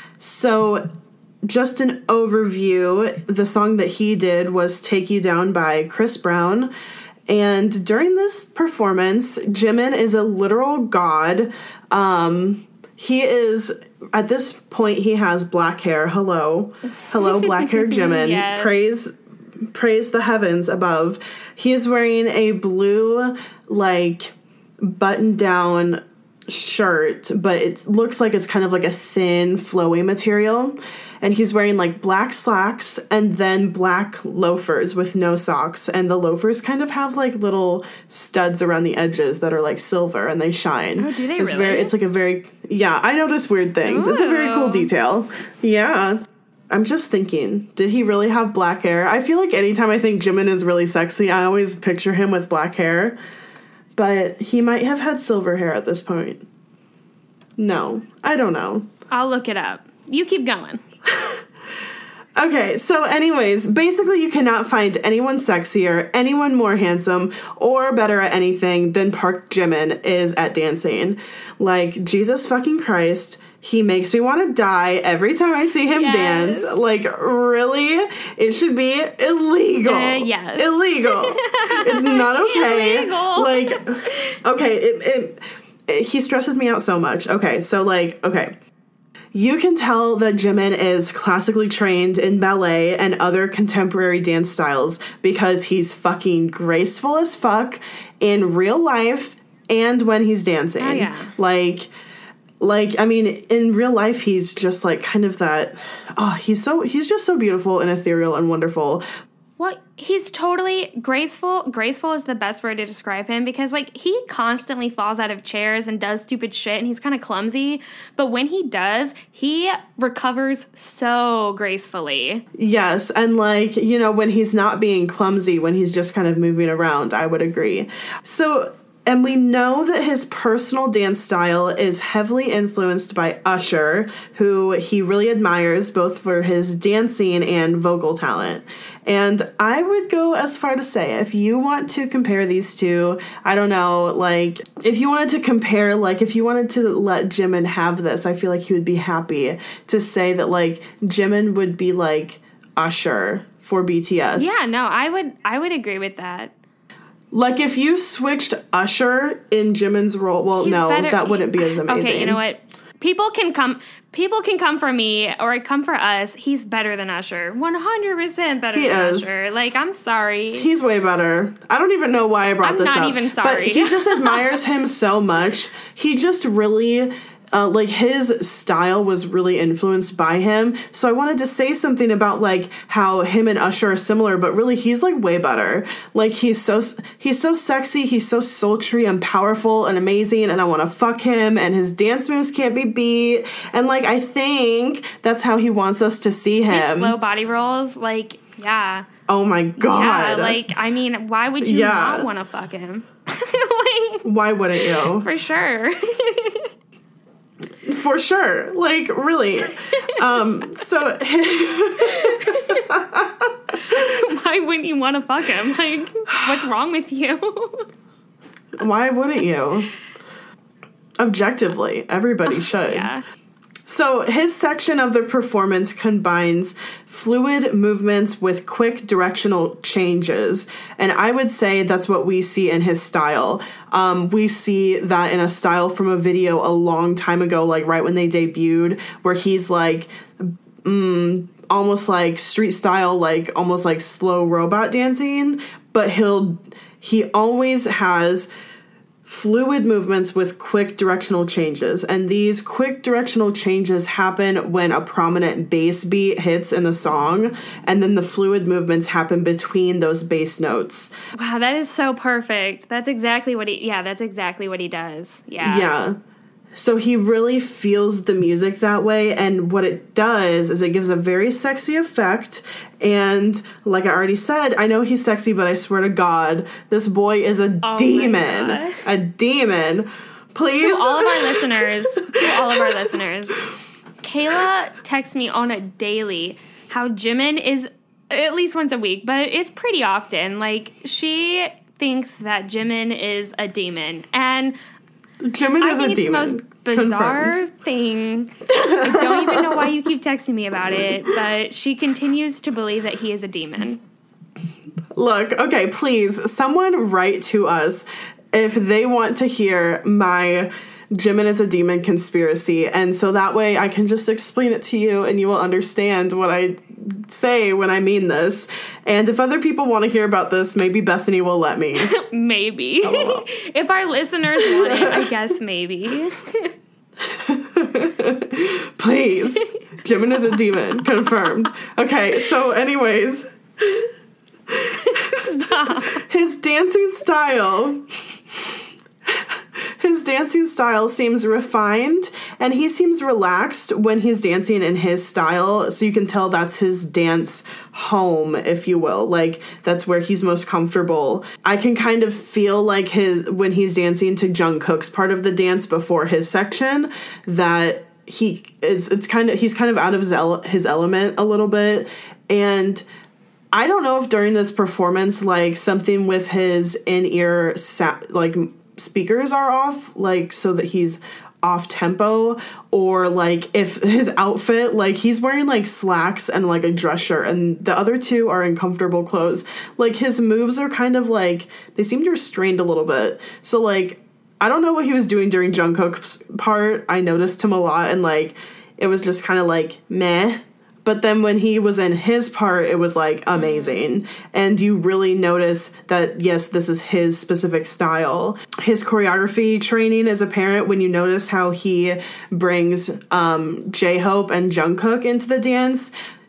So, just an overview, the song that he did was Take You Down by Chris Brown. And during this performance, Jimin is a literal god. Um, he is, at this point, he has black hair. Hello. Hello, black hair Jimin. Yes. Praise, praise the heavens above. He is wearing a blue, like, button-down shirt, but it looks like it's kind of like a thin, flowy material. And he's wearing, like, black slacks and then black loafers with no socks. And the loafers kind of have, like, little studs around the edges that are, like, silver and they shine. Oh, do they it's really? Very, it's, like, a very... Yeah, I notice weird things. Ooh. It's a very cool detail. Yeah. I'm just thinking, did he really have black hair? I feel like anytime I think Jimin is really sexy, I always picture him with black hair. But he might have had silver hair at this point. No, I don't know. I'll look it up. You keep going. Okay, so anyways, basically you cannot find anyone sexier, anyone more handsome, or better at anything than Park Jimin is at dancing. Like, Jesus fucking Christ, he makes me want to die every time I see him yes. dance. Like, really? It should be illegal. Uh, yes. Illegal. It's not okay. Illegal. Like, okay, it, it, it, he stresses me out so much. Okay, so, like, okay. You can tell that Jimin is classically trained in ballet and other contemporary dance styles because he's fucking graceful as fuck in real life and when he's dancing. Oh, yeah. Like, like, I mean, in real life, he's just, like, kind of that, oh, he's so, he's just so beautiful and ethereal and wonderful. Well, he's totally graceful. Graceful is the best word to describe him because, like, he constantly falls out of chairs and does stupid shit, and he's kind of clumsy. But when he does, he recovers so gracefully. Yes, and, like, you know, when he's not being clumsy, when he's just kind of moving around, I would agree. So... And we know that his personal dance style is heavily influenced by Usher, who he really admires both for his dancing and vocal talent. And I would go as far to say, if you want to compare these two, I don't know, like, if you wanted to compare, like, if you wanted to let Jimin have this, I feel like he would be happy to say that, like, Jimin would be like Usher for B T S. Yeah, no, I would, I would agree with that. Like, if you switched Usher in Jimin's role, well, He's no, better, that wouldn't be as amazing. Okay, you know what? People can come people can come for me or come for us. He's better than Usher. one hundred percent better he than is. Usher. Like, I'm sorry. He's way better. I don't even know why I brought I'm this up. I'm not even sorry. But he just admires him so much. He just really... Uh, like, his style was really influenced by him. So I wanted to say something about, like, how him and Usher are similar, but really he's, like, way better. Like, he's so he's so sexy, he's so sultry and powerful and amazing, and I want to fuck him, and his dance moves can't be beat. And, like, I think that's how he wants us to see him. His slow body rolls, like, yeah. Oh, my God. Yeah, like, I mean, why would you yeah. not want to fuck him? Like, why wouldn't you? For sure. For sure. Like, really. Um, so... Why wouldn't you want to fuck him? Like, what's wrong with you? Why wouldn't you? Objectively, everybody should. Yeah. So his section of the performance combines fluid movements with quick directional changes. And I would say that's what we see in his style. Um, we see that in a style from a video a long time ago, like right when they debuted, where he's like, mm, almost like street style, like almost like slow robot dancing. But he'll, he always has fluid movements with quick directional changes. And these quick directional changes happen when a prominent bass beat hits in a song, and then the fluid movements happen between those bass notes. Wow, that is so perfect. That's exactly what he, yeah, that's exactly what he does. Yeah. Yeah. So he really feels the music that way, and what it does is it gives a very sexy effect. And like I already said, I know he's sexy, but I swear to God, this boy is a oh demon. A demon. Please. To all of our listeners, to all of our listeners, Kayla texts me on a daily how Jimin is at least once a week, but it's pretty often. Like, she thinks that Jimin is a demon, and Jimin I is think a it's demon. the most bizarre Confirmed. thing. I don't even know why you keep texting me about it, but she continues to believe that he is a demon. Look, okay, please, someone write to us if they want to hear my Jimin is a demon conspiracy, and so that way I can just explain it to you and you will understand what I say when I mean this. And if other people want to hear about this, maybe Bethany will let me. Maybe. Oh. If our listeners want it, I guess maybe. Please. Jimin is a demon. Confirmed. Okay, so anyways. Stop. His dancing style... His dancing style seems refined, and he seems relaxed when he's dancing in his style, so you can tell that's his dance home, if you will. Like, that's where he's most comfortable. I can kind of feel like his when he's dancing to Jungkook's part of the dance before his section, that he is, it's kind of, he's kind of out of his, ele- his element a little bit, and I don't know if during this performance, like, something with his in-ear, sa- like, speakers are off, like, so that he's off tempo, or like if his outfit, like, he's wearing like slacks and like a dress shirt, and the other two are in comfortable clothes. Like, his moves are kind of like, they seem to restrained a little bit. So like, I don't know what he was doing during Jungkook's part. I noticed him a lot, and like, it was just kind of like meh. But then when he was in his part, it was, like, amazing. And you really notice that, yes, this is his specific style. His choreography training is apparent when you notice how he brings um, J-Hope and Jungkook into the dance.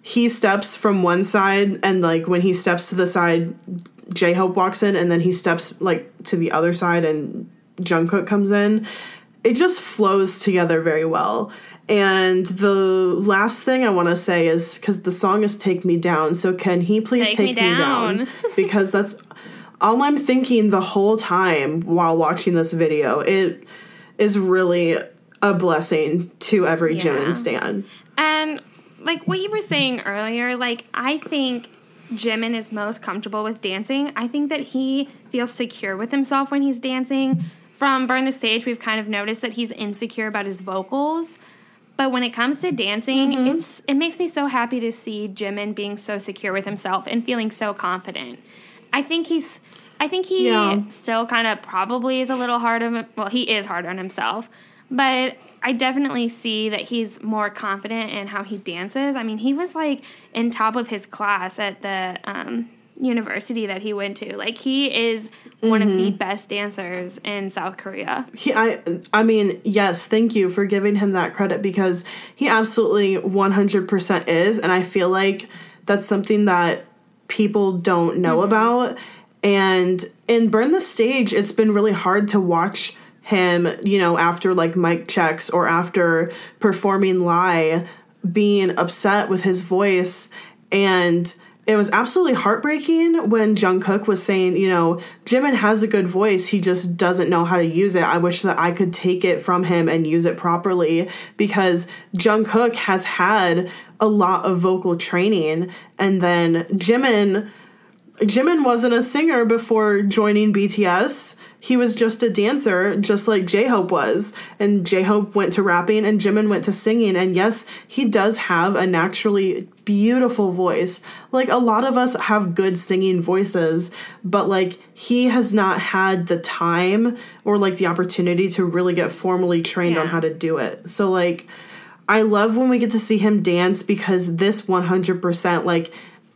he steps from one side, and like when he steps to the side, J-Hope walks in, and then he steps like to the other side and Jungkook comes in. It just flows together very well. And the last thing I want to say is, because the song is Take Me Down, so can he please Take, take me me down? down? Because that's all I'm thinking the whole time while watching this video. It is really a blessing to every Yeah. Jimin stan. And like what you were saying earlier, like I think Jimin is most comfortable with dancing. I think that he feels secure with himself when he's dancing. From Burn the Stage, we've kind of noticed that he's insecure about his vocals. But when it comes to dancing, mm-hmm. it's it makes me so happy to see Jimin being so secure with himself and feeling so confident. I think he's, I think he yeah. still kind of probably is a little hard on, well, he is hard on himself. But I definitely see that he's more confident in how he dances. I mean, he was like in top of his class at the um, university that he went to. Like he is mm-hmm. one of the best dancers in South Korea. He, I, I mean, yes, thank you for giving him that credit, because he absolutely one hundred percent is, and I feel like that's something that people don't know mm-hmm. about. And in Burn the Stage, it's been really hard to watch him, you know, after like mic checks or after performing Lie, being upset with his voice. And it was absolutely heartbreaking when Jungkook was saying, you know, Jimin has a good voice, he just doesn't know how to use it. I wish that I could take it from him and use it properly, because Jungkook has had a lot of vocal training. And then Jimin, Jimin wasn't a singer before joining B T S. He was just a dancer, just like J-Hope was. And J-Hope went to rapping and Jimin went to singing. And yes, he does have a naturally beautiful voice. Like, a lot of us have good singing voices, but like he has not had the time or like the opportunity to really get formally trained yeah. on how to do it. So like, I love when we get to see him dance, because this one hundred percent like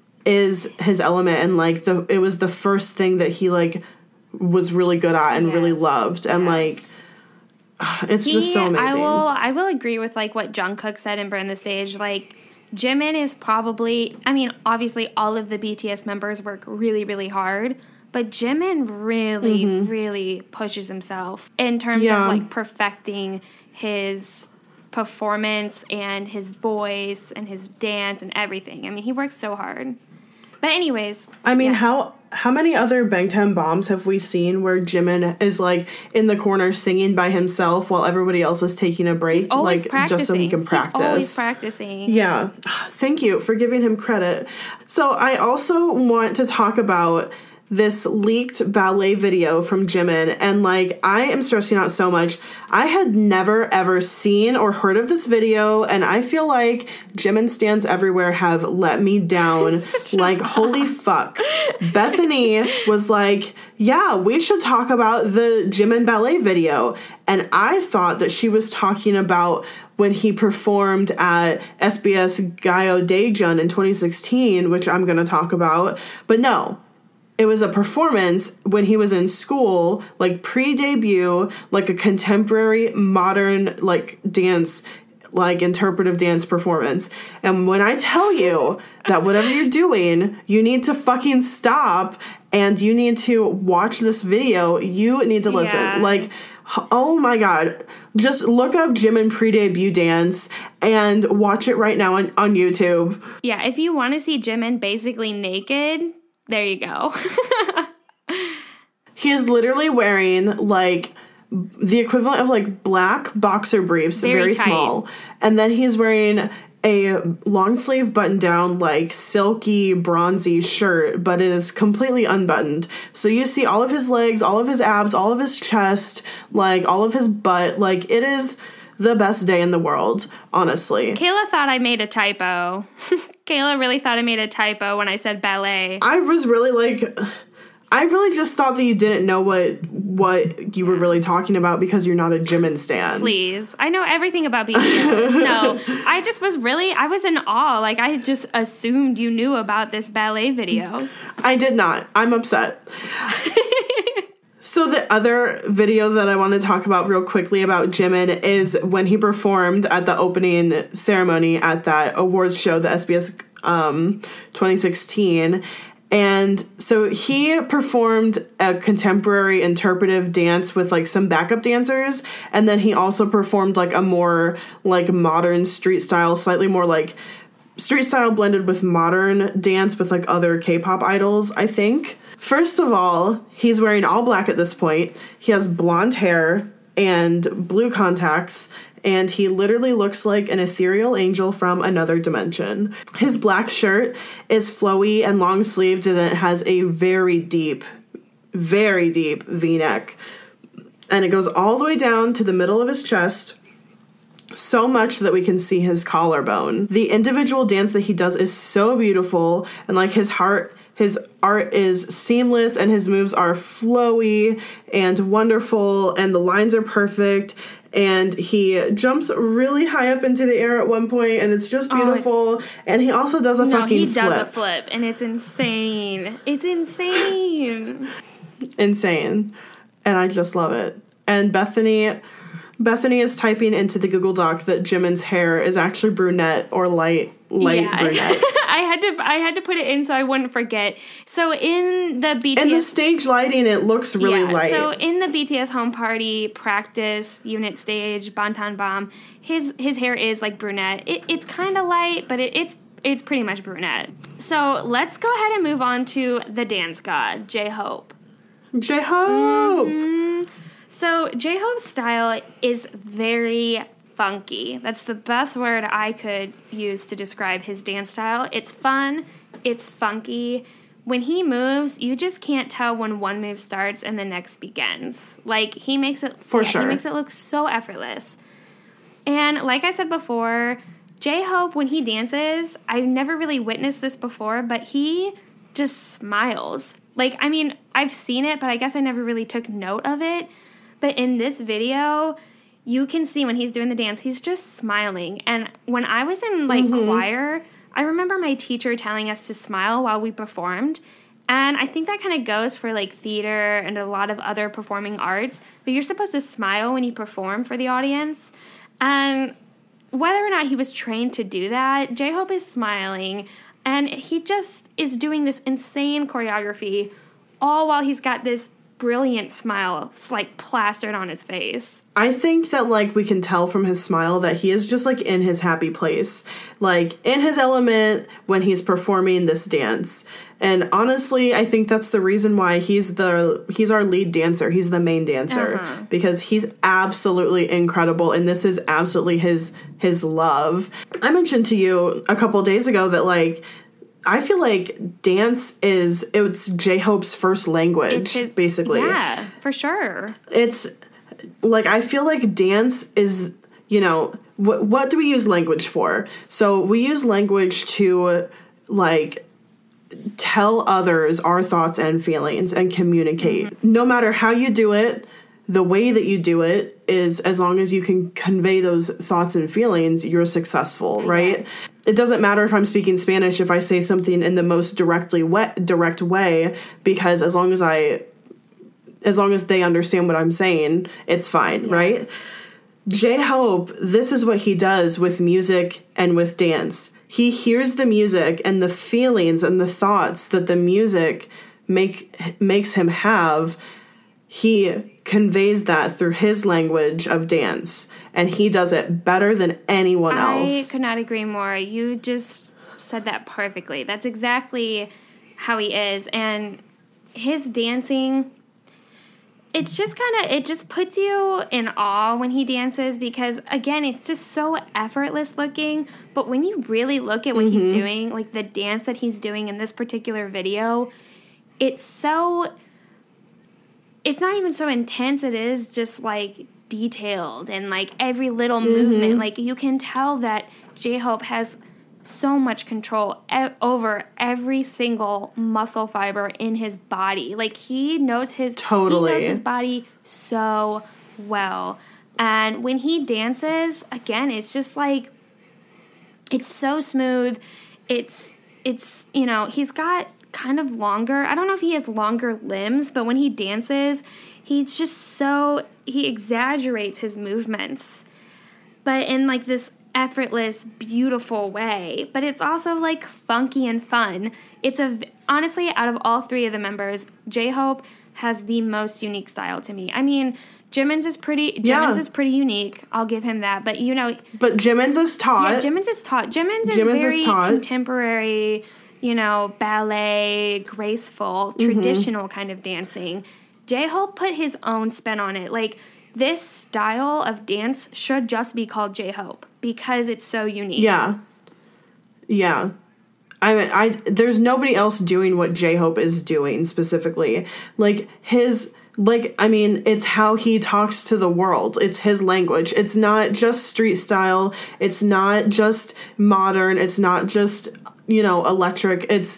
is his element. And like the, it was the first thing that he like was really good at and yes. really loved. And yes. like, it's he, just so amazing. I will, I will agree with like what Jungkook said in Burn the Stage. Like, Jimin is probably, I mean, obviously all of the B T S members work really, really hard, but Jimin really, mm-hmm. really pushes himself in terms yeah. of like perfecting his performance and his voice and his dance and everything. I mean, he works so hard. But anyways. I mean, yeah. how how many other Bangtan bombs have we seen where Jimin is like in the corner singing by himself while everybody else is taking a break, He's always like practicing. just so he can practice? He's always practicing. Yeah. Thank you for giving him credit. So I also want to talk about this leaked ballet video from Jimin, and like, I am stressing out so much. I had never ever seen or heard of this video, and I feel like Jimin stans everywhere have let me down. Like, holy fuck. Bethany was like, yeah, we should talk about the Jimin ballet video, and I thought that she was talking about when he performed at S B S Gayo Daejeon in twenty sixteen, which I'm going to talk about, but no. It was a performance when he was in school, like pre-debut, like a contemporary, modern, like dance, like interpretive dance performance. And when I tell you that whatever you're doing, you need to fucking stop and you need to watch this video, you need to listen. Yeah. Like, oh my God. Just look up Jimin pre-debut dance and watch it right now on, on YouTube. Yeah, if you want to see Jimin basically naked, there you go. He is literally wearing like the equivalent of like black boxer briefs, very, very small. And then he's wearing a long sleeve button down, like silky, bronzy shirt, but it is completely unbuttoned. So you see all of his legs, all of his abs, all of his chest, like all of his butt. Like, it is the best day in the world, honestly. Kayla thought I made a typo. Kayla really thought I made a typo when I said ballet. I was really like, I really just thought that you didn't know what what you were really talking about because you're not a Jimin stan. Please. I know everything about B T S. No, I just was really, I was in awe. Like, I just assumed you knew about this ballet video. I did not. I'm upset. So the other video that I want to talk about real quickly about Jimin is when he performed at the opening ceremony at that awards show, the S B S um, twenty sixteen. And so he performed a contemporary interpretive dance with like some backup dancers. And then he also performed like a more like modern street style, slightly more like street style blended with modern dance with like other K-pop idols, I think. First of all, he's wearing all black at this point. He has blonde hair and blue contacts, and he literally looks like an ethereal angel from another dimension. His black shirt is flowy and long-sleeved, and it has a very deep, very deep V-neck. And it goes all the way down to the middle of his chest, so much that we can see his collarbone. The individual dance that he does is so beautiful, and like his heart... His art is seamless and his moves are flowy and wonderful and the lines are perfect, and he jumps really high up into the air at one point and it's just beautiful. Oh, it's, and he also does a no, fucking flip. No, he does a flip and it's insane. It's insane. Insane. And I just love it. And Bethany... Bethany is typing into the Google Doc that Jimin's hair is actually brunette or light light yeah. brunette. I had to I had to put it in so I wouldn't forget. So in the B T S... In the stage lighting, it looks really yeah, light. So in the B T S Home Party practice unit stage, Bantan Bomb, his his hair is like brunette. It, it's kind of light, but it, it's it's pretty much brunette. So let's go ahead and move on to the dance god, J-Hope. J-Hope! Mm-hmm. So J-Hope's style is very funky. That's the best word I could use to describe his dance style. It's fun. It's funky. When he moves, you just can't tell when one move starts and the next begins. Like, he makes it... For yeah, sure. He makes it look so effortless. And like I said before, J-Hope, when he dances, I've never really witnessed this before, but he just smiles. Like, I mean, I've seen it, but I guess I never really took note of it. But in this video, you can see when he's doing the dance, he's just smiling. And when I was in, like, mm-hmm. choir, I remember my teacher telling us to smile while we performed. And I think that kind of goes for, like, theater and a lot of other performing arts. But you're supposed to smile when you perform for the audience. And whether or not he was trained to do that, J-Hope is smiling. And he just is doing this insane choreography all while he's got this brilliant smile, like, plastered on his face. I think that, like, we can tell from his smile that he is just, like, in his happy place. Like, in his element when he's performing this dance. And honestly, I think that's the reason why he's the he's our lead dancer. He's the main dancer. Uh-huh. Because he's absolutely incredible, and this is absolutely his his love. I mentioned to you a couple days ago that, like, I feel like dance is, it's J-Hope's first language, his, basically. Yeah, for sure. It's, like, I feel like dance is, you know, what what do we use language for? So we use language to, like, tell others our thoughts and feelings and communicate. Mm-hmm. No matter how you do it, the way that you do it is, as long as you can convey those thoughts and feelings, you're successful, right? Yes. It doesn't matter if I'm speaking Spanish if I say something in the most directly we- direct way, because as long as I, as long as they understand what I'm saying, it's fine, yes. right? J-Hope, this is what he does with music and with dance. He hears the music and the feelings and the thoughts that the music make makes him have. He conveys that through his language of dance, and he does it better than anyone else. I could not agree more. You just said that perfectly. That's exactly how he is, and his dancing, it's just kind of, it just puts you in awe when he dances, because, again, it's just so effortless looking, but when you really look at what mm-hmm. he's doing, like the dance that he's doing in this particular video, it's so... It's not even so intense, it is just, like, detailed and, like, every little mm-hmm. movement. Like, you can tell that J-Hope has so much control e- over every single muscle fiber in his body. Like, he knows his... Totally. He knows his body so well. And when he dances, again, it's just, like, it's so smooth. It's, it's you know, he's got... kind of longer. I don't know if he has longer limbs, but when he dances, he's just so, he exaggerates his movements. But in like this effortless, beautiful way, but it's also like funky and fun. It's a honestly, out of all three of the members, J-Hope has the most unique style to me. I mean, Jimin's is pretty. Jimin's Yeah. is pretty unique. I'll give him that. But you know, But Jimin's is taut. yeah, Jimin's is taut. Jimin's is Jimin's is very taut. contemporary. You know, ballet, graceful, Mm-hmm. traditional kind of dancing. J-Hope put his own spin on it. Like, this style of dance should just be called J-Hope because it's so unique. Yeah. Yeah. I mean, I there's nobody else doing what J-Hope is doing specifically. Like his like I mean, it's how he talks to the world. It's his language. It's not just street style. It's not just modern. It's not just, you know, electric. It's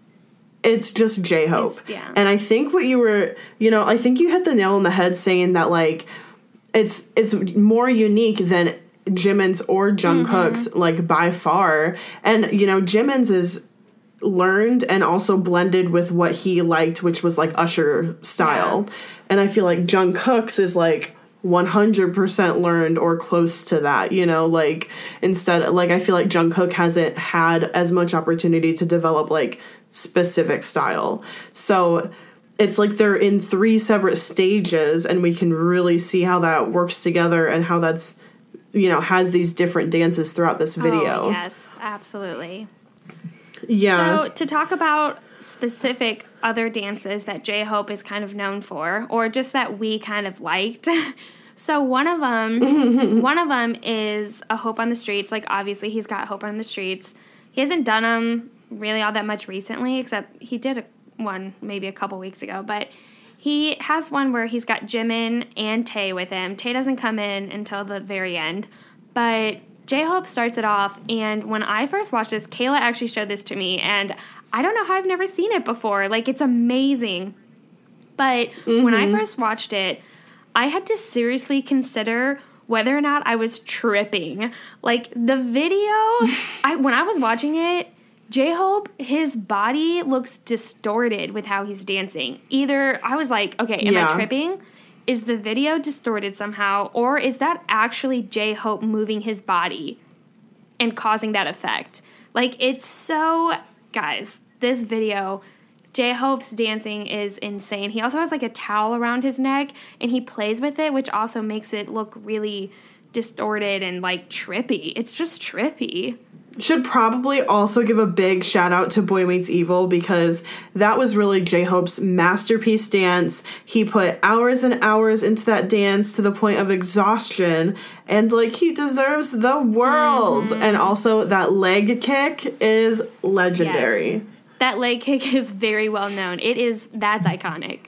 it's just J-Hope. It's- yeah. And I think what you were, you know, I think you hit the nail on the head saying that like it's it's more unique than Jimin's or Jungkook's, Mm-hmm. like by far. And you know, Jimin's is learned and also blended with what he liked, which was like Usher style. Yeah. And I feel like Jungkook's is like one hundred percent learned or close to that, you know, like instead, like I feel like Jungkook hasn't had as much opportunity to develop like specific style. So it's like they're in three separate stages and we can really see how that works together and how that's, you know, has these different dances throughout this video. Oh, yes, absolutely. Yeah. So to talk about specific other dances that J-Hope is kind of known for, or just that we kind of liked. So one of them, one of them is a Hope on the Streets. Like obviously he's got Hope on the Streets. He hasn't done them really all that much recently, except he did a, one maybe a couple weeks ago. But he has one where he's got Jimin and Tae with him. Tae doesn't come in until the very end, but J-Hope starts it off, and when I first watched this, Kayla actually showed this to me, and I don't know how I've never seen it before. Like, it's amazing. But mm-hmm. when I first watched it, I had to seriously consider whether or not I was tripping. Like, the video, I when I was watching it, J-Hope, his body looks distorted with how he's dancing. Either, I was like, okay, am yeah. I tripping? Is the video distorted somehow, or is that actually J-Hope moving his body and causing that effect? Like, it's so... Guys, this video, J-Hope's dancing is insane. He also has, like, a towel around his neck, and he plays with it, which also makes it look really distorted and, like, trippy. It's just trippy. Should probably also give a big shout out to Boy Meets Evil because that was really J-Hope's masterpiece dance. He put hours and hours into that dance to the point of exhaustion, and like he deserves the world. Mm-hmm. And also that leg kick is legendary. Yes. That leg kick is very well known. It is, that's iconic.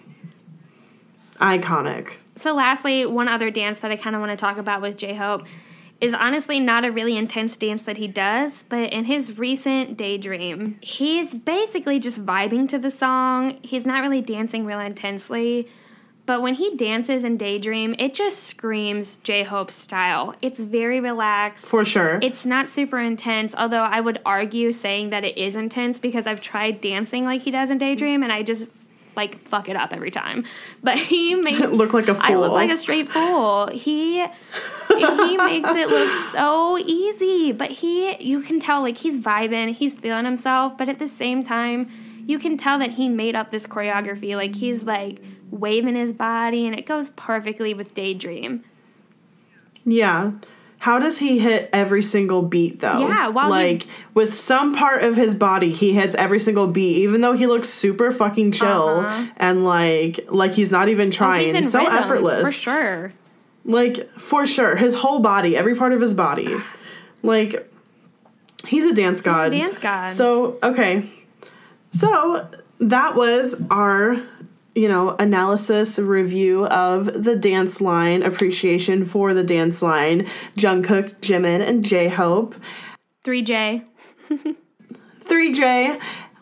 Iconic. So lastly, one other dance that I kind of want to talk about with J-Hope is honestly not a really intense dance that he does, but in his recent Daydream, he's basically just vibing to the song. He's not really dancing real intensely, but when he dances in Daydream, it just screams J-Hope's style. It's very relaxed. For sure. It's not super intense, although I would argue saying that it is intense because I've tried dancing like he does in Daydream, and I just... like, fuck it up every time. But he makes... look like a fool. I look like a straight fool. He he makes it look so easy. But he... You can tell, like, he's vibing. He's feeling himself. But at the same time, you can tell that he made up this choreography. Like, he's, like, waving his body. And it goes perfectly with Daydream. Yeah. How does he hit every single beat, though? Yeah, while like, with some part of his body, he hits every single beat, even though he looks super fucking chill uh-huh. and, like, like he's not even trying. Oh, he's in so rhythm, effortless. for sure. Like, for sure. His whole body, every part of his body. Like, he's a dance god. He's a dance god. So, okay. So, that was our... you know, analysis, review of the dance line, appreciation for the dance line, Jungkook, Jimin, and J-Hope. three J. three J.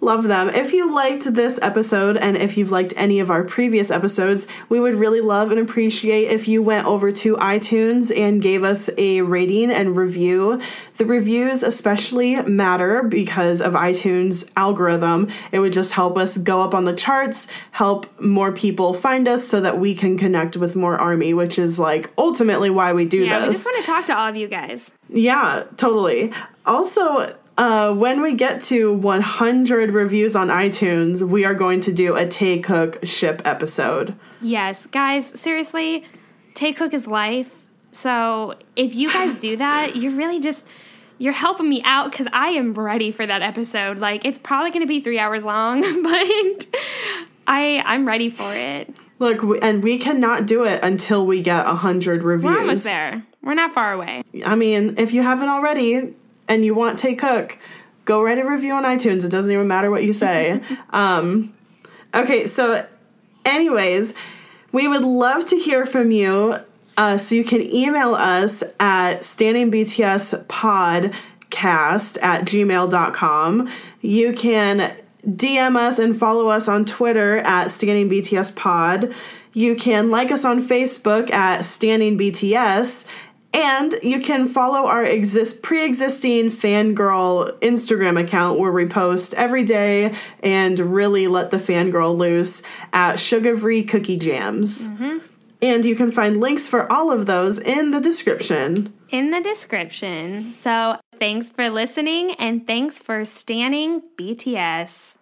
Love them. If you liked this episode and if you've liked any of our previous episodes, we would really love and appreciate if you went over to iTunes and gave us a rating and review. The reviews especially matter because of iTunes' algorithm. It would just help us go up on the charts, help more people find us so that we can connect with more ARMY, which is like ultimately why we do yeah, this. We just want to talk to all of you guys. Yeah, totally. Also, Uh, when we get to one hundred reviews on iTunes, we are going to do a Tay Cook ship episode. Yes, guys, seriously, Tay Cook is life. So if you guys do that, you're really just, you're helping me out because I am ready for that episode. Like, it's probably going to be three hours long, but I, I'm ready for it. Look, we, and we cannot do it until we get one hundred reviews. We're almost there. We're not far away. I mean, if you haven't already and you want Tay Cook, go write a review on iTunes. It doesn't even matter what you say. um, okay, so anyways, we would love to hear from you. Uh, so you can email us at standingbtspodcast at gmail dot com. You can D M us and follow us on Twitter at standingbtspod. You can like us on Facebook at standingbts. And you can follow our exist pre-existing Fangirl Instagram account where we post every day and really let the fangirl loose at Sugary Cookie Jams. Mm-hmm. And you can find links for all of those in the description. In the description. So thanks for listening and thanks for standing B T S.